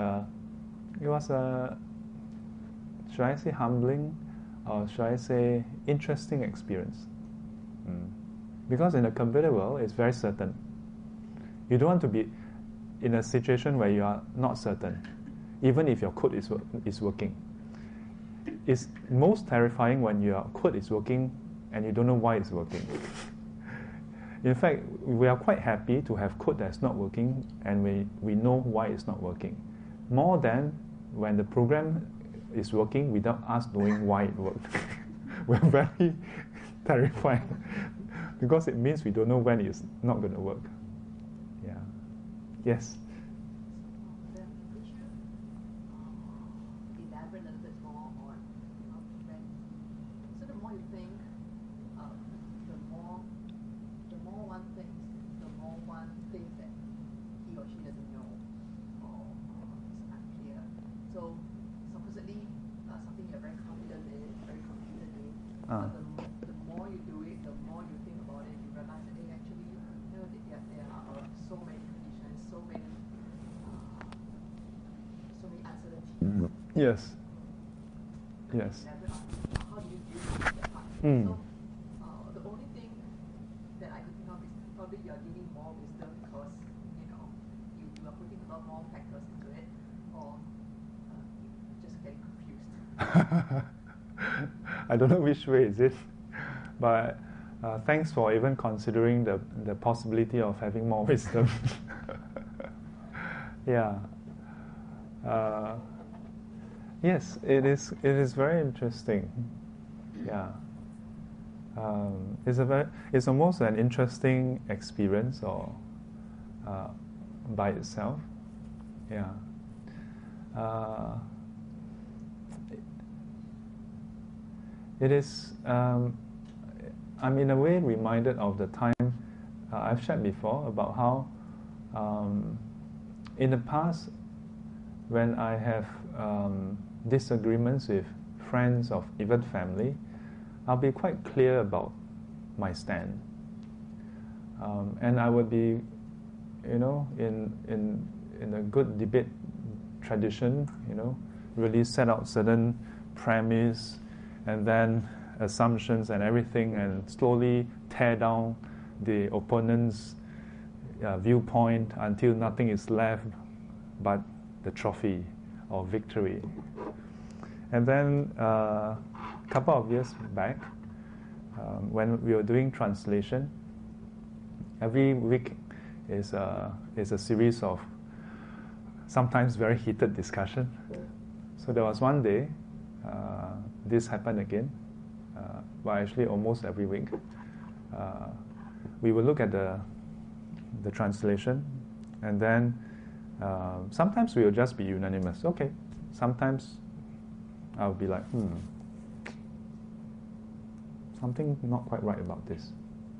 should I say humbling, or should I say interesting experience? Because in the computer world, it's very certain. You don't want to be in a situation where you are not certain, even if your code is working. It's most terrifying when your code is working and you don't know why it's working. In fact, we are quite happy to have code that's not working and we know why it's not working, more than when the program is working without us knowing why it worked. We're very terrified because it means we don't know when it's not going to work. Yeah. Yes? Then could you elaborate a little bit more on when, so the more you think, the more one thinks, the more one thinks that he or she doesn't know or is unclear. So supposedly something you're very confident in, but the more you do it, the more you think about it, you realize that actually, there are so many conditions, so many uncertainties. Yes. Yes. How do you deal with that part? So the only thing that I could think of is probably you're needing more wisdom because you are putting a lot more factors into it, or you're just getting confused. I don't know which way is it, but thanks for even considering the possibility of having more wisdom. Yeah. Yes, it is very interesting. Yeah. It's almost an interesting experience or by itself. Yeah. It is. I'm in a way reminded of the time I've shared before about how in the past when I have disagreements with friends or even family, I'll be quite clear about my stand, and I would be, in a good debate tradition, really set out certain premise and then assumptions and everything, and slowly tear down the opponent's viewpoint until nothing is left but the trophy or victory. And then a couple of years back, when we were doing translation, every week is a series of sometimes very heated discussion. So there was one day, this happened again, well actually almost every week. We will look at the translation, and then sometimes we will just be unanimous. Okay. Sometimes I'll be like, something not quite right about this.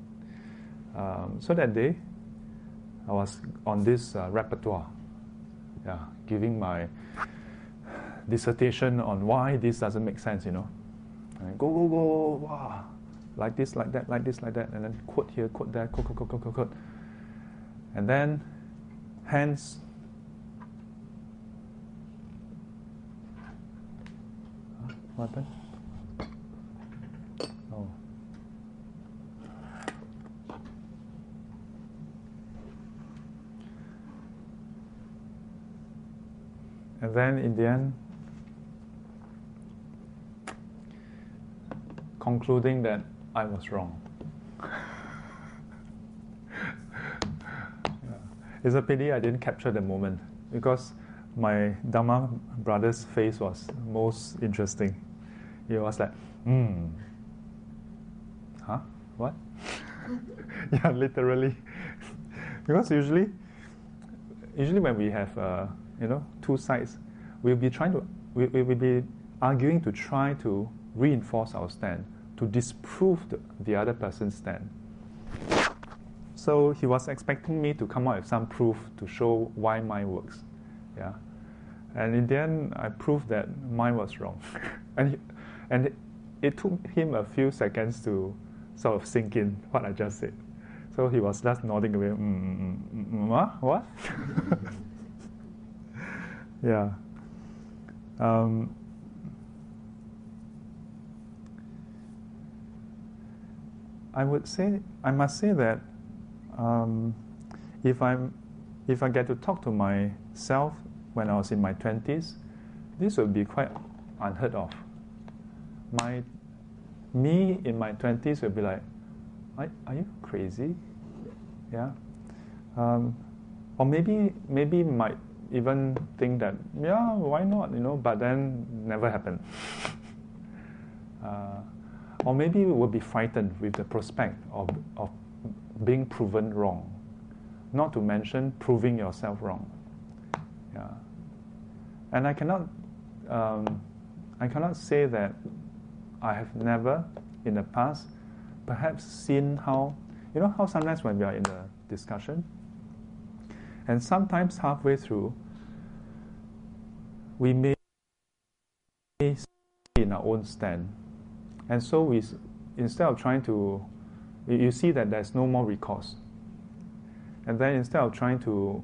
So that day, I was on this repertoire, giving my dissertation on why this doesn't make sense, And go, wow, like this, like that, like this, like that, and then quote here, quote there, quote. And then, hands. What happened? Oh. And then in the end, concluding that I was wrong. It's a pity I didn't capture the moment, because my Dhamma brother's face was most interesting. He was like, huh? What? Yeah, literally. Because usually when we have two sides, we'll be arguing to try to reinforce our stand, to disprove the other person's stand. So he was expecting me to come out with some proof to show why mine works. Yeah. And in the end, I proved that mine was wrong. And it took him a few seconds to sort of sink in what I just said. So he was just nodding away. What? Yeah. I must say that if I get to talk to myself when I was in my 20s, this would be quite unheard of. Me in my 20s would be like, are you crazy? Yeah. Or maybe might even think that, yeah, why not, but then never happened. Or maybe we will be frightened with the prospect of being proven wrong, not to mention proving yourself wrong. Yeah. And I cannot say that I have never in the past perhaps seen how sometimes when we are in a discussion, and sometimes halfway through, we may be in our own stand. And so instead of trying to, you see that there's no more recourse. And then instead of trying to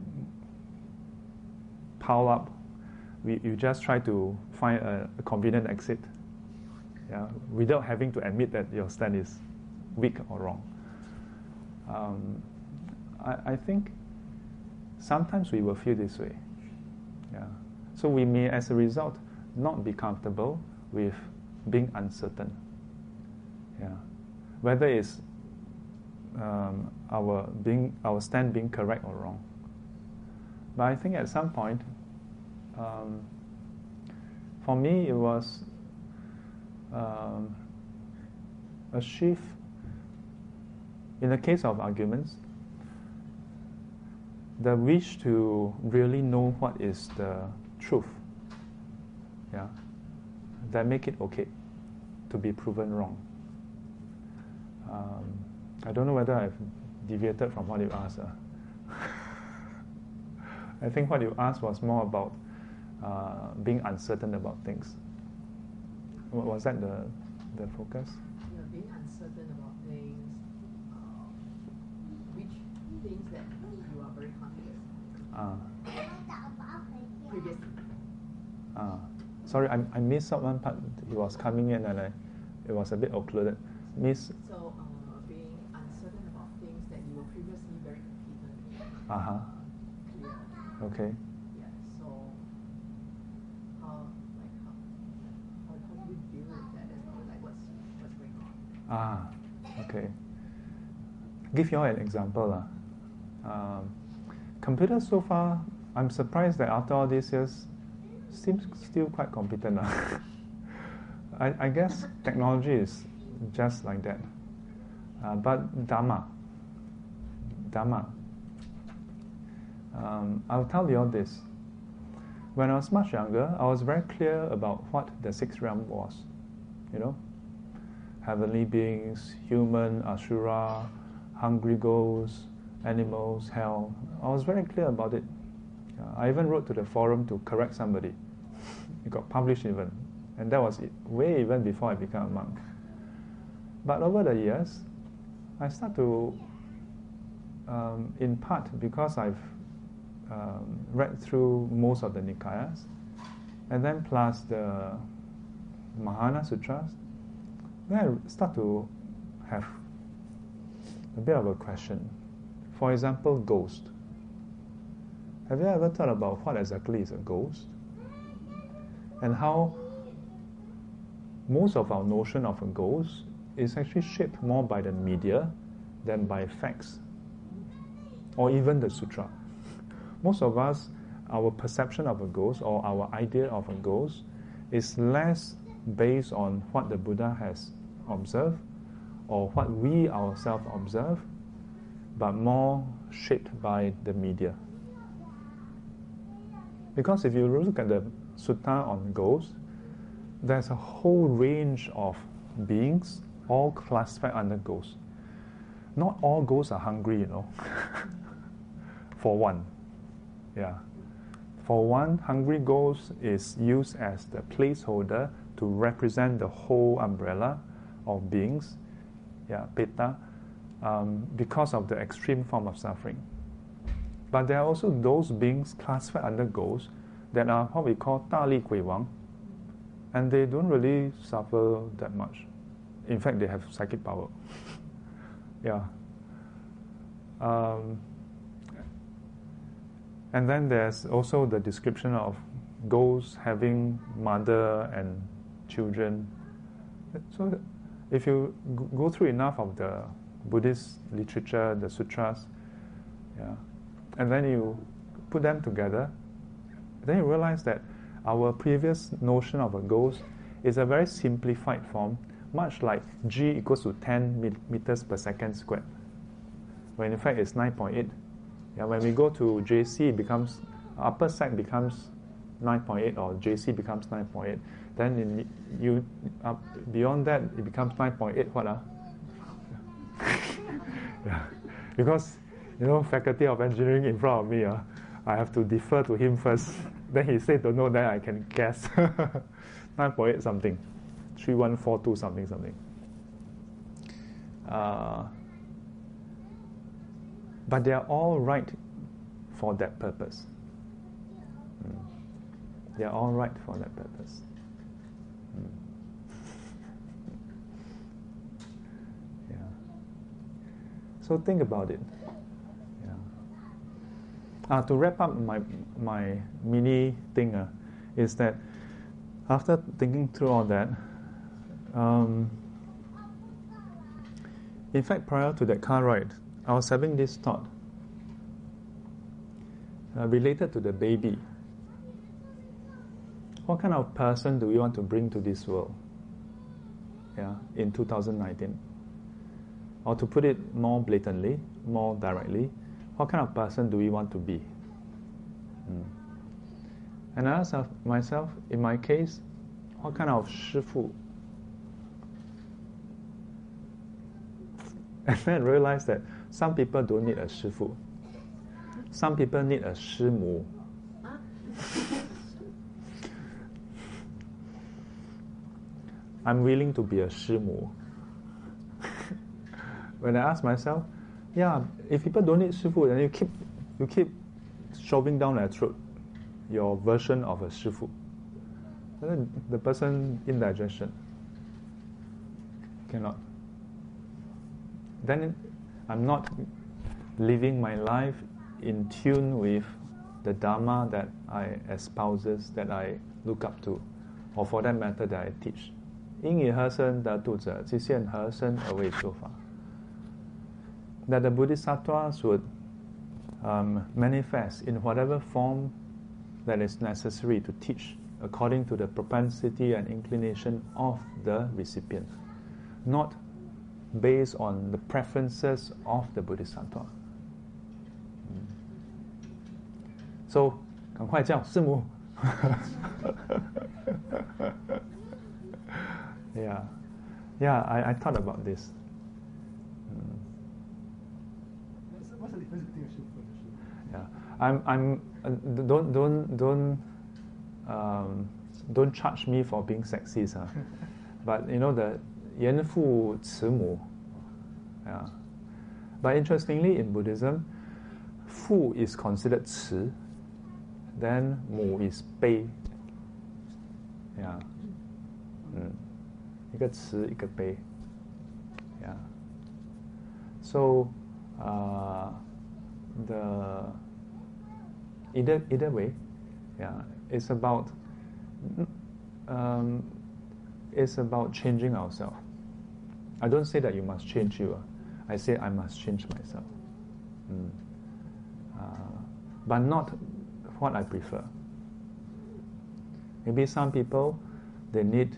pile up, you just try to find a convenient exit, yeah, without having to admit that your stand is weak or wrong. I think sometimes we will feel this way. Yeah. So we may, as a result, not be comfortable with being uncertain. Yeah. Whether it's our stand being correct or wrong. But I think at some point, for me, it was a shift. In the case of arguments, the wish to really know what is the truth, yeah, that make it okay to be proven wrong. I don't know whether I've deviated from what you asked. I think what you asked was more about being uncertain about things. Was that the focus? Yeah, being uncertain about things. Which things that you are very confident? Previously. Sorry, I missed out one part. He was coming in and it was a bit occluded. So, being uncertain about things that you were previously very confident. Clear. Okay. Yeah. So, how do you deal with that? Like what's going on? Okay. Give you all an example. Computers so far, I'm surprised that after all these years, seems still quite competent. I guess technology is just like that. But Dharma. I'll tell you all this. When I was much younger, I was very clear about what the sixth realm was. Heavenly beings, human, asura, hungry ghosts, animals, hell. I was very clear about it. I even wrote to the forum to correct somebody. It got published even. And that was way even before I became a monk. But over the years, I start to, in part because I've read through most of the Nikayas, and then plus the Mahayana Sutras, then I start to have a bit of a question. For example, ghost. Have you ever thought about what exactly is a ghost? And how most of our notion of a ghost is actually shaped more by the media than by facts, or even the sutra. Most of us, our perception of a ghost or our idea of a ghost is less based on what the Buddha has observed or what we ourselves observe, but more shaped by the media. Because if you look at the sutta on ghosts, there's a whole range of beings, all classified under ghosts. Not all ghosts are hungry, for one. Yeah. For one, hungry ghost is used as the placeholder to represent the whole umbrella of beings, pitta, because of the extreme form of suffering. But there are also those beings classified under ghosts that are what we call 大力鬼王, and they don't really suffer that much. In fact, they have psychic power. Yeah. And then there's also the description of ghosts having mother and children. So if you go through enough of the Buddhist literature, the sutras, yeah, and then you put them together, then you realize that our previous notion of a ghost is a very simplified form, much like g equals to 10 meters per second squared, when in fact it's 9.8. Yeah, when we go to JC, it becomes upper side becomes 9.8, or JC becomes 9.8. Then beyond that, it becomes 9.8. What? Yeah, because Faculty of Engineering in front of me, I have to defer to him first. Then he said don't know, then I can guess. 9.8 something, 3142 something. But they are all right for that purpose. They are all right for that purpose. Yeah. So think about it. Yeah. To wrap up my mini thing is that after thinking through all that, in fact, prior to that car ride, I was having this thought related to the baby. What kind of person do we want to bring to this world? Yeah, in 2019. Or to put it more blatantly, more directly, what kind of person do we want to be? And I asked myself, in my case, what kind of 师父? And then I realized that some people don't need a 师父. Some people need a 师母. I'm willing to be a 师母. When I ask myself, yeah, if people don't need 师父, then you keep shoving down their throat your version of a 师父. And then the person indigestion cannot. Then I'm not living my life in tune with the Dharma that I espouses, that I look up to, or for that matter that I teach. 因以何身得度者，即现何身而为说法. That the Bodhisattvas would manifest in whatever form that is necessary to teach according to the propensity and inclination of the recipient, not based on the preferences of the Bodhisattva. So, 赶快叫师母. Yeah, I thought about this. What's the difference between a 师父and a 师母? Yeah, don't charge me for being sexist, but the 严父慈母. Yeah. But interestingly, in Buddhism, 父 is considered 慈, then 母 is 悲. Yeah. 一个慈，一个悲. Yeah. So, the either way, yeah, it's about changing ourselves. I don't say that you must change you. I say I must change myself. But not what I prefer. Maybe some people, they need,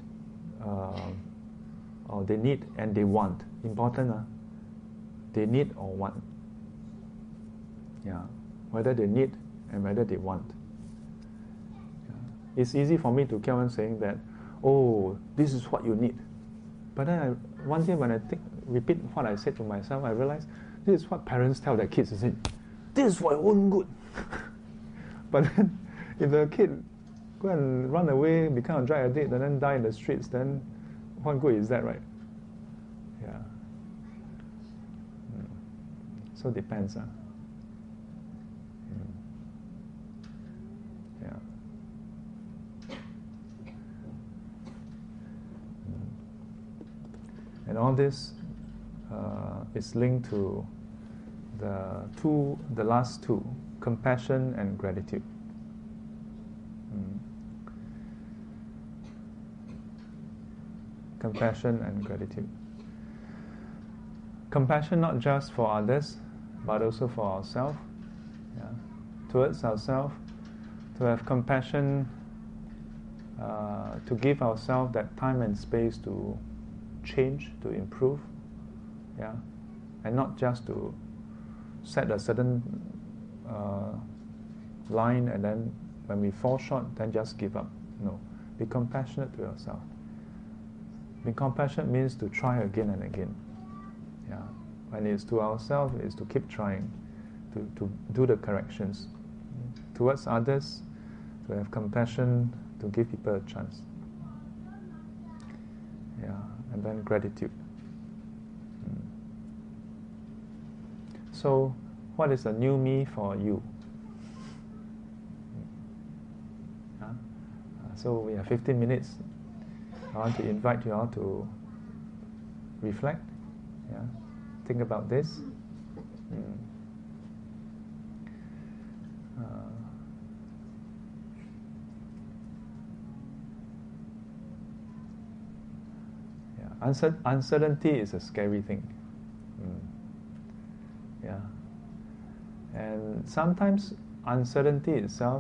or they need and they want. Important, they need or want. Yeah, whether they need and whether they want. Yeah. It's easy for me to keep on saying that, oh, this is what you need. But then one day when I repeat what I said to myself, I realize this is what parents tell their kids, isn't it? This is for your own good. But then if the kid go and run away, become a drug addict, and then die in the streets, then what good is that, right? Yeah. So depends. Yeah. all this is linked to the last two, compassion and gratitude. Compassion and gratitude. Compassion not just for others, but also for ourselves. Yeah. Towards ourselves, to have compassion, to give ourselves that time and space to change, to improve, yeah, and not just to set a certain line and then when we fall short, then just give up. No, be compassionate to yourself. Being compassionate means to try again and again. Yeah, when it's to ourselves, it's to keep trying, to do the corrections. Towards others, to have compassion, to give people a chance. Yeah, and then gratitude. So, what is a new me for you? So we have 15 minutes. I want to invite you all to reflect, yeah, think about this. Uncertainty is a scary thing. Yeah. And sometimes uncertainty itself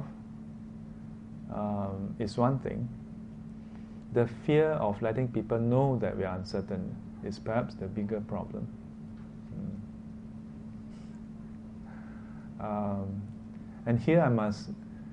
is one thing. The fear of letting people know that we are uncertain is perhaps the bigger problem. And here I must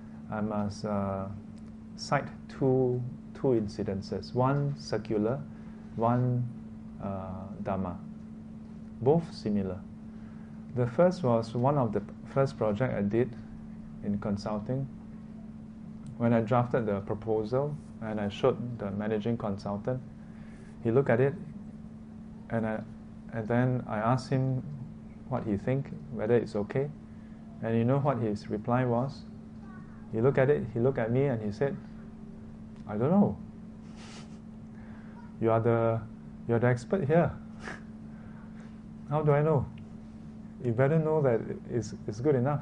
cite two incidences. One secular, one Dharma. Both similar. The first was one of the first project I did in consulting. When I drafted the proposal and I showed the managing consultant, he looked at it, and then I asked him what he think, whether it's okay. And you know what his reply was? He looked at it, he looked at me, and he said, "I don't know. You're the expert here. How do I know? You better know that it's good enough."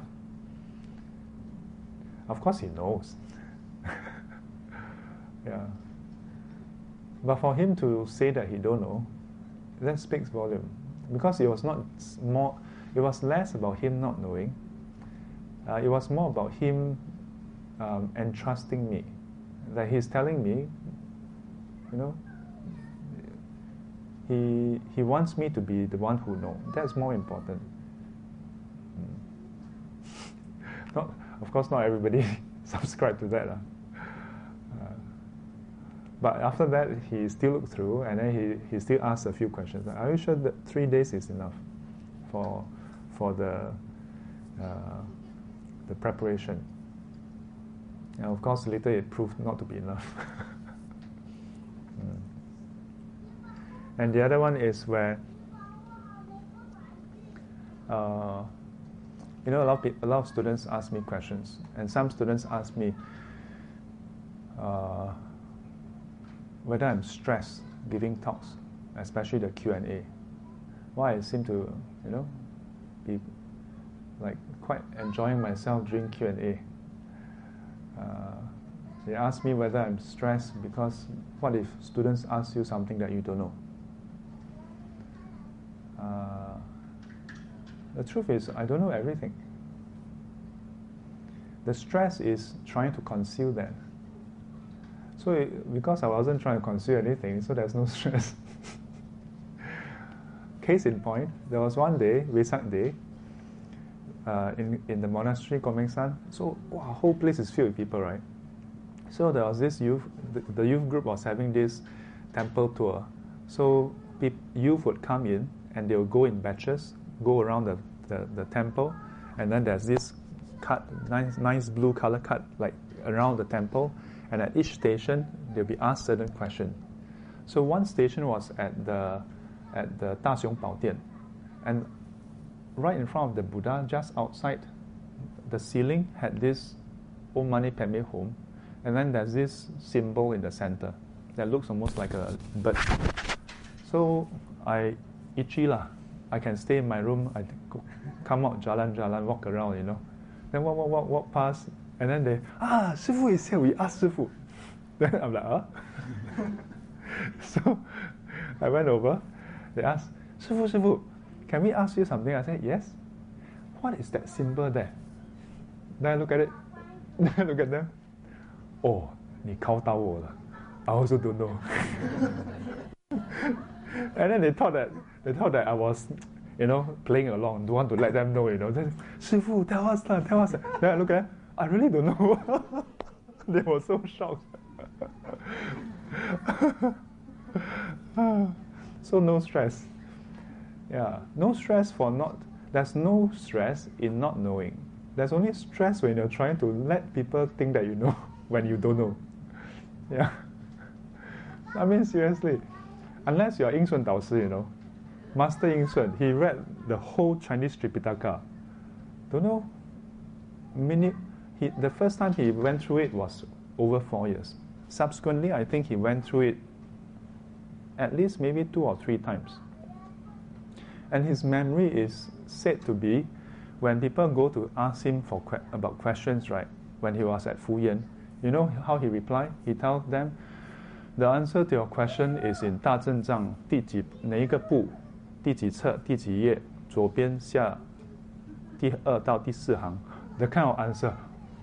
Of course he knows. Yeah. But for him to say that he don't know, that speaks volume. Because it was less about him not knowing. It was more about him entrusting me. That he's telling me, you know, he wants me to be the one who knows. That's more important. Of course, not everybody subscribe to that. But after that, he still looked through, and then he still asked a few questions. Are you sure that 3 days is enough for the preparation? And of course, later it proved not to be enough. And the other one is where a lot of students ask me questions, and some students ask me whether I'm stressed giving talks, especially the Q&A. Why I seem to, be like quite enjoying myself during Q&A. They ask me whether I'm stressed because what if students ask you something that you don't know? The truth is, I don't know everything. The stress is trying to conceal that. So because I wasn't trying to conceal anything, so there's no stress. Case in point, there was one day, Vesak Day, in the monastery, Komeng-san. So, whole place is filled with people, right? So there was this youth, the youth group was having this temple tour. So youth would come in and they would go in batches, go around the temple, and then there's this cut, nice blue color cut like around the temple, and at each station they'll be asked certain questions. So one station was at the Daxiong Baodian, and right in front of the Buddha, just outside the ceiling, had this Om Mani Padme Hum, and then there's this symbol in the center that looks almost like a bird. So I itchy lah. I can stay in my room. I come out, jalan, walk around, you know. Then walk past, and then they, Shifu is here. We ask Shifu. Then I'm like, So I went over. They asked, Shifu, can we ask you something? I said, yes. What is that symbol there? Then I look at it. Then I look at them. Oh, 你考到我了. I also don't know. And then they thought that I was, you know, playing along. Don't want to let them know, you know. Then, 师父, tell us. Then I look at them. I really don't know. They were so shocked. So no stress. Yeah, no stress for not. There's no stress in not knowing. There's only stress when you're trying to let people think that you know when you don't know. Yeah. I mean, seriously. Unless you're Ying Sun Dao Shi, you know. Master Ying Sun, he read the whole Chinese Tripitaka. Don't know. The first time he went through it was over 4 years. Subsequently, I think he went through it at least maybe 2 or 3 times. And his memory is said to be, when people go to ask him about questions, right, when he was at Fuyan, you know how he replied? He tells them, the answer to your question is in 大正藏哪一个部第几册第几页左边下第2到第4行 the kind of answer.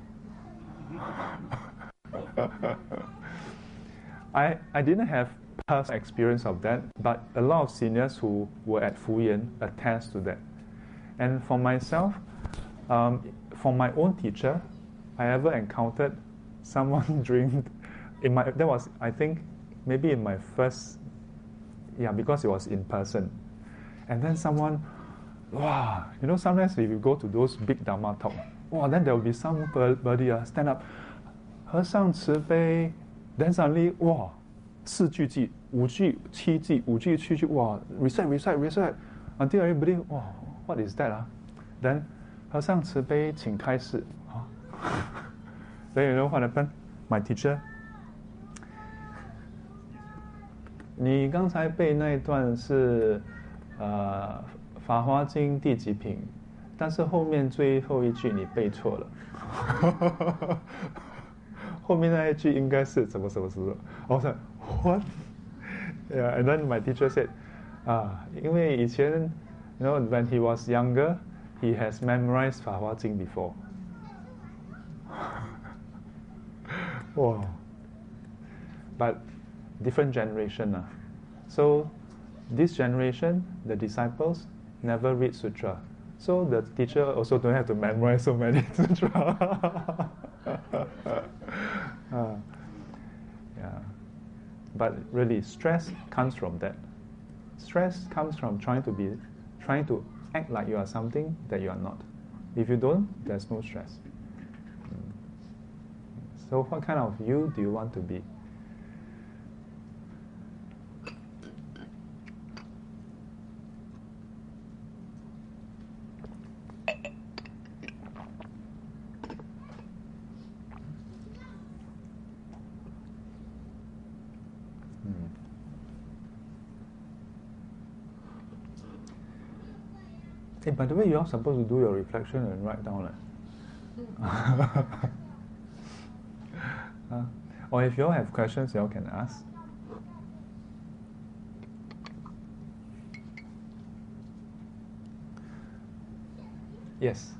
I didn't have personal experience of that, but a lot of seniors who were at Fuyan attest to that. And for myself, for my own teacher, I ever encountered someone that was, I think, maybe in my first, because it was in person. And then someone, wow, you know, sometimes if you go to those big Dharma talk, then there will be somebody stand up, 和尚慈悲, then suddenly, 4句记, 5句7记, 5句7句, recite, until everybody, what is that? Then, 和尚慈悲请开示. Then you know what happened? My teacher, 你刚才背那一段是法华经第几品，但是后面最后一句你背错了。后面那一句应该是什么。I was like, what? Yeah, and then my teacher said, 因为以前 you know, when he was younger, he has memorized 法华经 before. Wow. But different generation. So this generation, the disciples, never read sutra. So the teacher also don't have to memorize so many sutra. Yeah. But really, stress comes from that. Stress comes from trying to act like you are something that you are not. If you don't, there's no stress. So what kind of you do you want to be? Hey, by the way, you're supposed to do your reflection and write down. Or if you all have questions, you all can ask. Yes.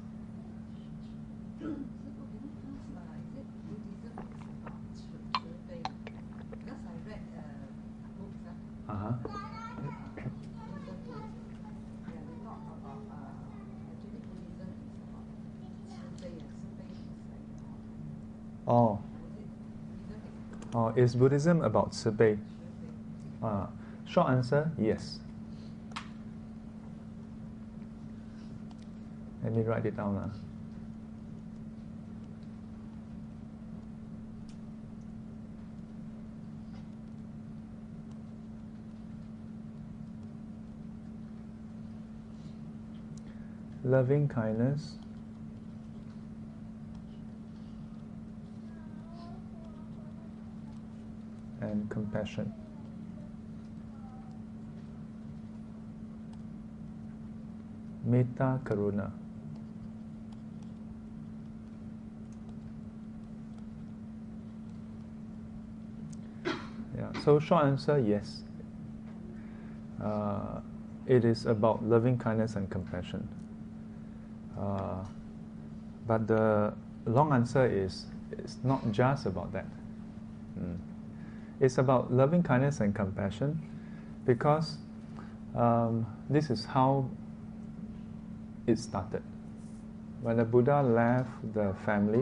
Is Buddhism about 慈悲? Short answer, yes. Let me write it down. Loving kindness, and compassion. Metta Karuna. Yeah. So short answer, yes. It is about loving kindness and compassion. But the long answer is it's not just about that. It's about loving kindness and compassion because this is how it started. When the Buddha left the family,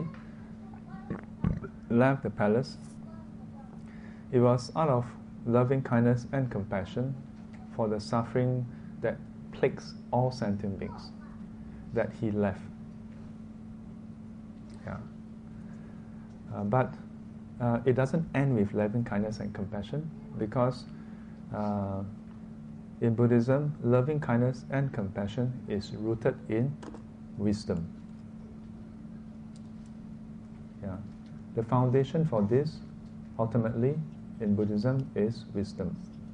left the palace, it was out of loving kindness and compassion for the suffering that plagues all sentient beings that he left. Yeah. But it doesn't end with loving kindness and compassion because in Buddhism, loving kindness and compassion is rooted in wisdom. Yeah. The foundation for this, ultimately, in Buddhism is wisdom.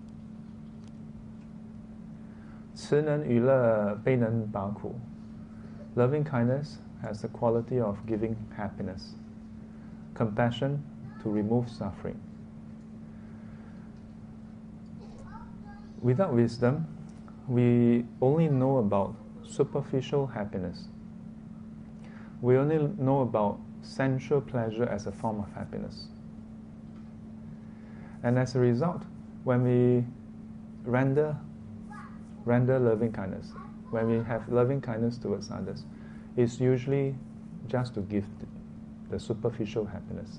慈能娱乐，悲能拔苦. Loving kindness has the quality of giving happiness. Compassion to remove suffering. Without wisdom, we only know about superficial happiness. We only know about sensual pleasure as a form of happiness. And as a result, when we render loving kindness, when we have loving kindness towards others, it's usually just to give the superficial happiness.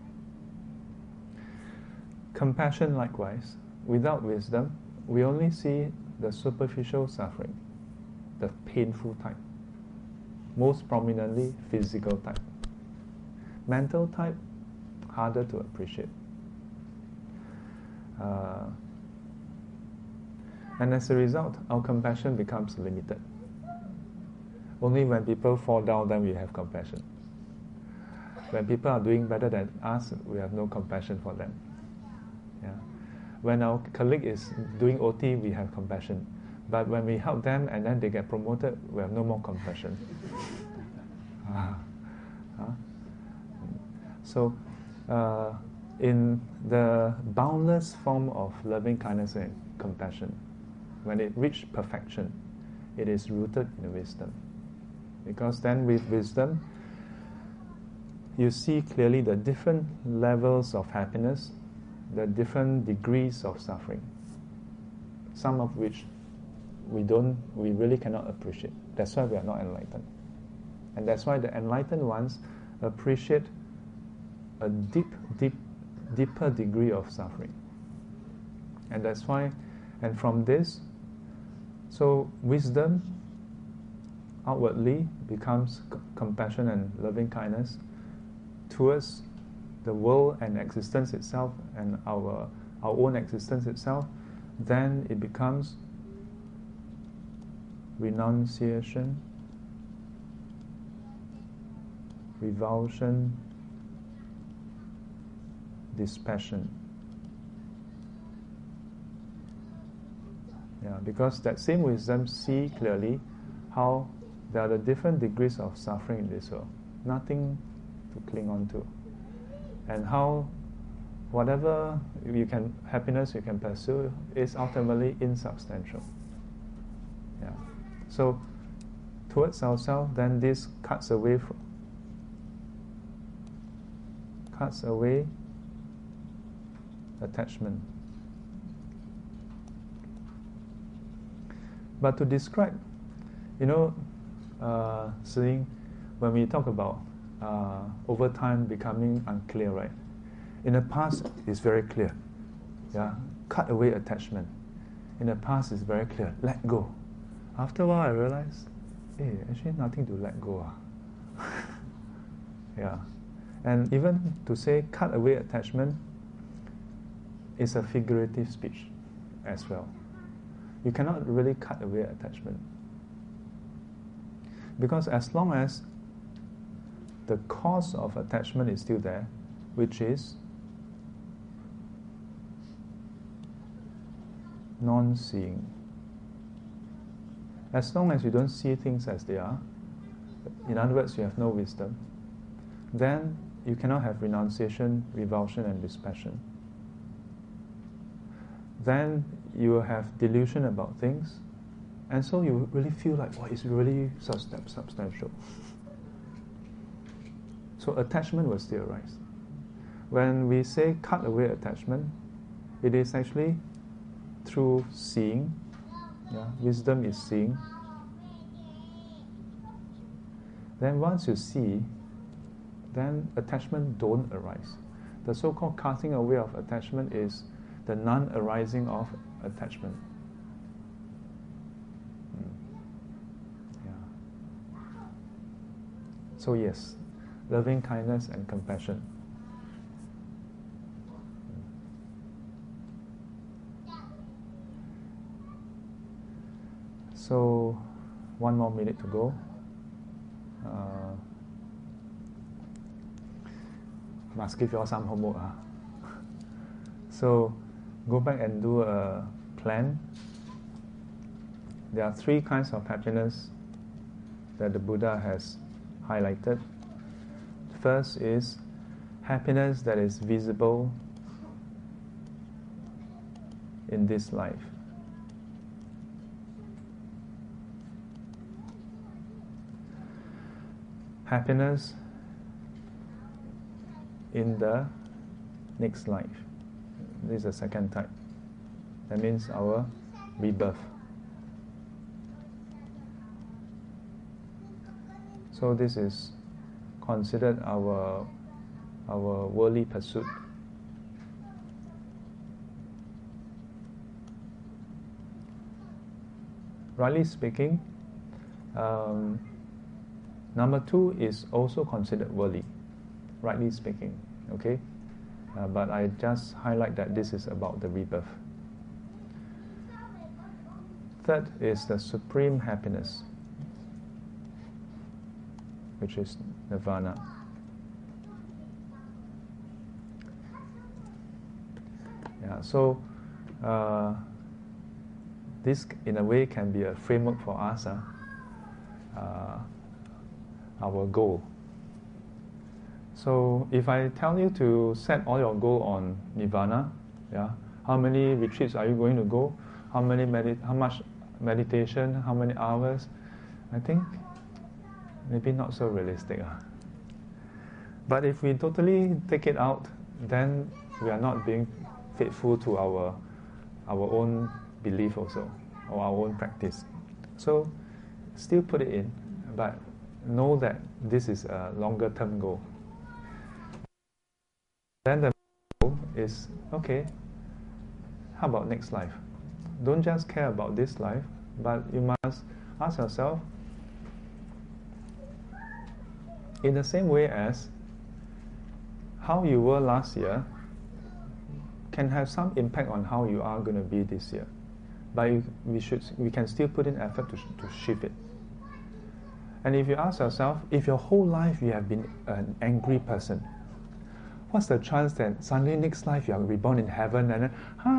Compassion, likewise, without wisdom, we only see the superficial suffering, the painful type, most prominently physical type. Mental type, harder to appreciate. And as a result, our compassion becomes limited. Only when people fall down, then we have compassion. When people are doing better than us, we have no compassion for them. Yeah. When our colleague is doing OT, we have compassion. But when we help them and then they get promoted, we have no more compassion. So, in the boundless form of loving kindness and compassion, when it reaches perfection, it is rooted in wisdom. Because then with wisdom, you see clearly the different levels of happiness, the different degrees of suffering, some of which we really cannot appreciate. That's why we are not enlightened. And that's why the enlightened ones appreciate a deeper degree of suffering. And that's why, and from this, so wisdom outwardly becomes compassion and loving kindness towards the world and existence itself and our own existence itself. Then it becomes renunciation, revulsion, dispassion. Yeah, because that same wisdom see clearly how there are the different degrees of suffering in this world, nothing to cling on to, and how whatever happiness you can pursue is ultimately insubstantial. Yeah. So towards ourselves, then this cuts away attachment. But to describe, seeing when we talk about over time becoming unclear, right? In the past, it's very clear. Yeah, cut away attachment. In the past, it's very clear. Let go. After a while, I realized, actually nothing to let go. Yeah, and even to say cut away attachment is a figurative speech as well. You cannot really cut away attachment. Because as long as the cause of attachment is still there, which is non-seeing. As long as you don't see things as they are, in other words, you have no wisdom, then you cannot have renunciation, revulsion, and dispassion. Then you will have delusion about things, and so you really feel like, wow, it's really substantial. So attachment will still arise. When we say cut away attachment, it is actually through seeing. Yeah, wisdom is seeing. Then once you see, then attachment don't arise. The so-called casting away of attachment is the non-arising of attachment. Yeah. So yes, loving kindness and compassion. So, 1 more minute to go. Must give you all some homework. So, go back and do a plan. There are 3 kinds of happiness that the Buddha has highlighted. First is happiness that is visible in this life. Happiness in the next life. This is the second type. That means our rebirth. So this is considered our worldly pursuit. Rightly speaking, number 2 is also considered worldly, rightly speaking, okay? But I just highlight that this is about the rebirth. Third is the supreme happiness, which is nirvana. Yeah, so this in a way can be a framework for us, our goal. So if I tell you to set all your goal on nirvana, yeah, how many retreats are you going to go? How much meditation? How many hours? I think maybe not so realistic. But if we totally take it out, then we are not being faithful to our own belief also, or our own practice. So still put it in, but know that this is a longer term goal. Then the goal is, okay, how about next life? Don't just care about this life, but you must ask yourself, in the same way as how you were last year can have some impact on how you are going to be this year. But we can still put in effort to shift it. And if you ask yourself, if your whole life you have been an angry person, what's the chance that suddenly next life you are reborn in heaven and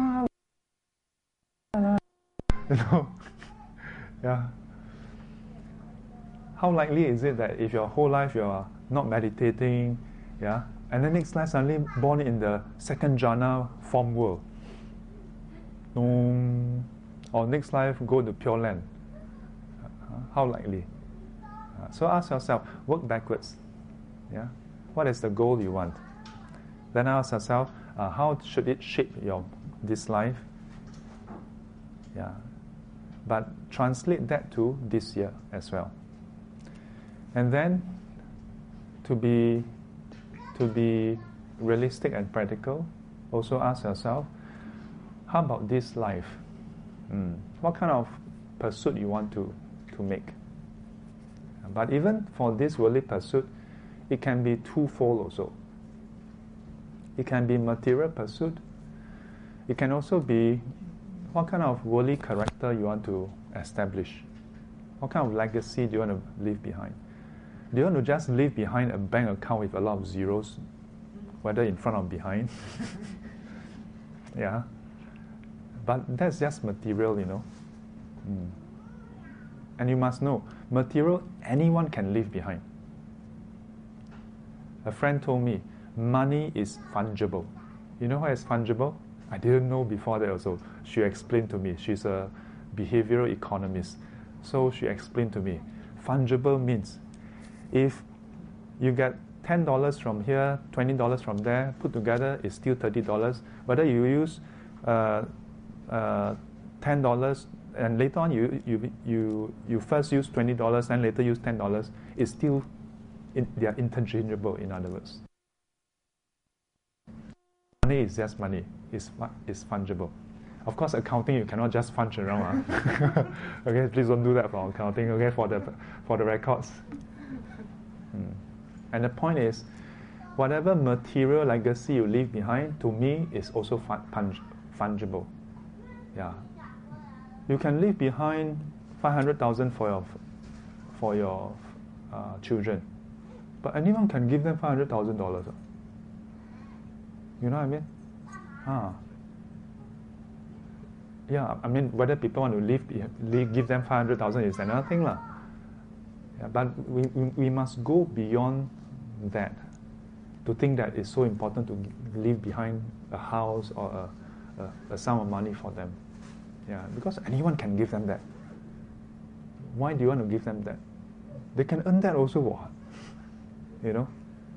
then, you know, yeah. How likely is it that if your whole life you are not meditating, yeah, and then next life suddenly born in the second jhana form world, or next life go to Pure Land? How likely? So ask yourself, work backwards. Yeah, what is the goal you want? Then ask yourself, how should it shape this life? Yeah, but translate that to this year as well. And then, to be realistic and practical, also ask yourself, how about this life? What kind of pursuit you want to make? But even for this worldly pursuit, it can be twofold also. It can be material pursuit. It can also be what kind of worldly character you want to establish. What kind of legacy do you want to leave behind? Do you want to just leave behind a bank account with a lot of zeros, whether in front or behind? Yeah. But that's just material, you know. And you must know, material, anyone can leave behind. A friend told me, money is fungible. You know what is fungible? I didn't know before that also. She explained to me. She's a behavioral economist. So she explained to me, fungible means if you get $10 from here, $20 from there, put together is still $30. Whether you use $10 and later on you first use $20 and later use $10, it's still they are interchangeable. In other words, money is just money. It's fungible. Of course, accounting you cannot just punch around. Okay, please don't do that for accounting. Okay, for the records. And the point is, whatever material legacy you leave behind, to me, is also fungible. Yeah, you can leave behind 500,000 for your children, but anyone can give them $500,000. You know what I mean? Yeah, I mean, whether people want to give them 500,000 is another thing, lah. Yeah, but we must go beyond that to think that it's so important to leave behind a house or a sum of money for them. Yeah, because anyone can give them that. Why do you want to give them that? They can earn that also, what? You know?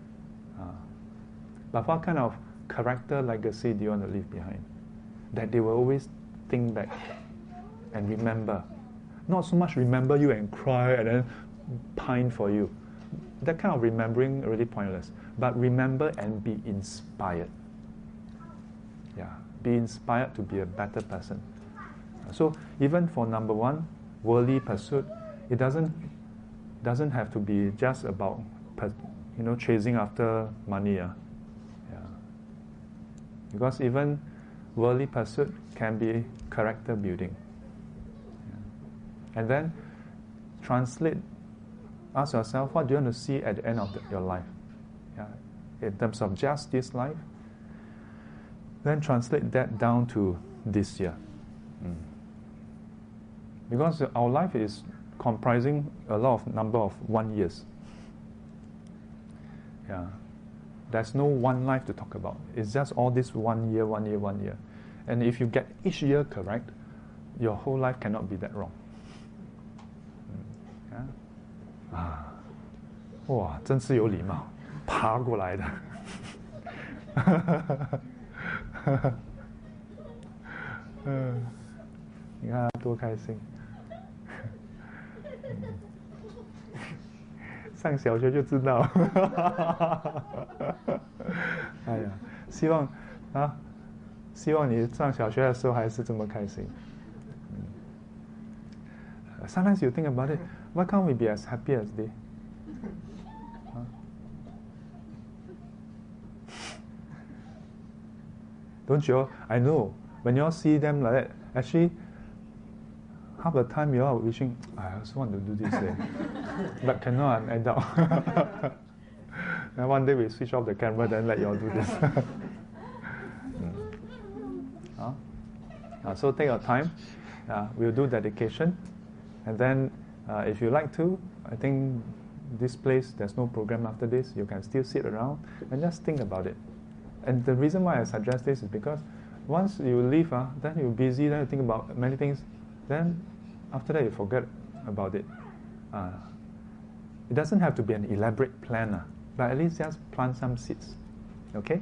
But what kind of character legacy do you want to leave behind? That they will always think back and remember. Not so much remember you and cry and then pine for you. That kind of remembering really pointless. But remember and be inspired. Yeah, be inspired to be a better person. So even for number one, worldly pursuit, it doesn't have to be just about chasing after money. Yeah. Because even worldly pursuit can be character building. Yeah. And then ask yourself, what do you want to see at the end of your life? Yeah. In terms of just this life, then translate that down to this year. Because our life is comprising a number of 1 years. Yeah. There's no one life to talk about. It's just all this 1 year, 1 year, 1 year. And if you get each year correct, your whole life cannot be that wrong. Yeah? 哇，真是有礼貌，爬过来的。你看他多开心。上小学就知道。哎呀，希望你上小学的时候还是这么开心。Sometimes you think about it, why can't we be as happy as they? Don't you all? I know. When you all see them like that, actually, half the time you all are wishing, I also want to do this, but cannot, I'm adult. And one day we switch off the camera, then let you all do this. So take your time. We'll do dedication. And then if you like to, I think this place, there's no program after this. You can still sit around and just think about it. And the reason why I suggest this is because once you leave, then you're busy, then you think about many things. Then after that you forget about it. It doesn't have to be an elaborate plan, but at least just plant some seeds. Okay?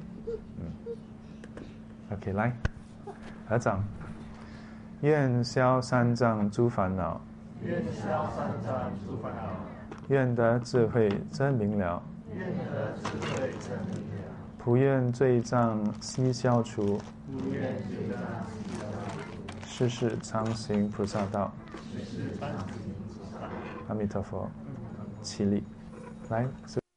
Okay, 来，合掌。愿消三障诸烦恼， 愿消三障诸烦恼， 愿得智慧真明了， 愿得智慧真明了， 普愿罪障悉消除， 普愿罪障悉消除， 世世常行菩萨道。 世世常行菩萨道。 阿弥陀佛，起立，来。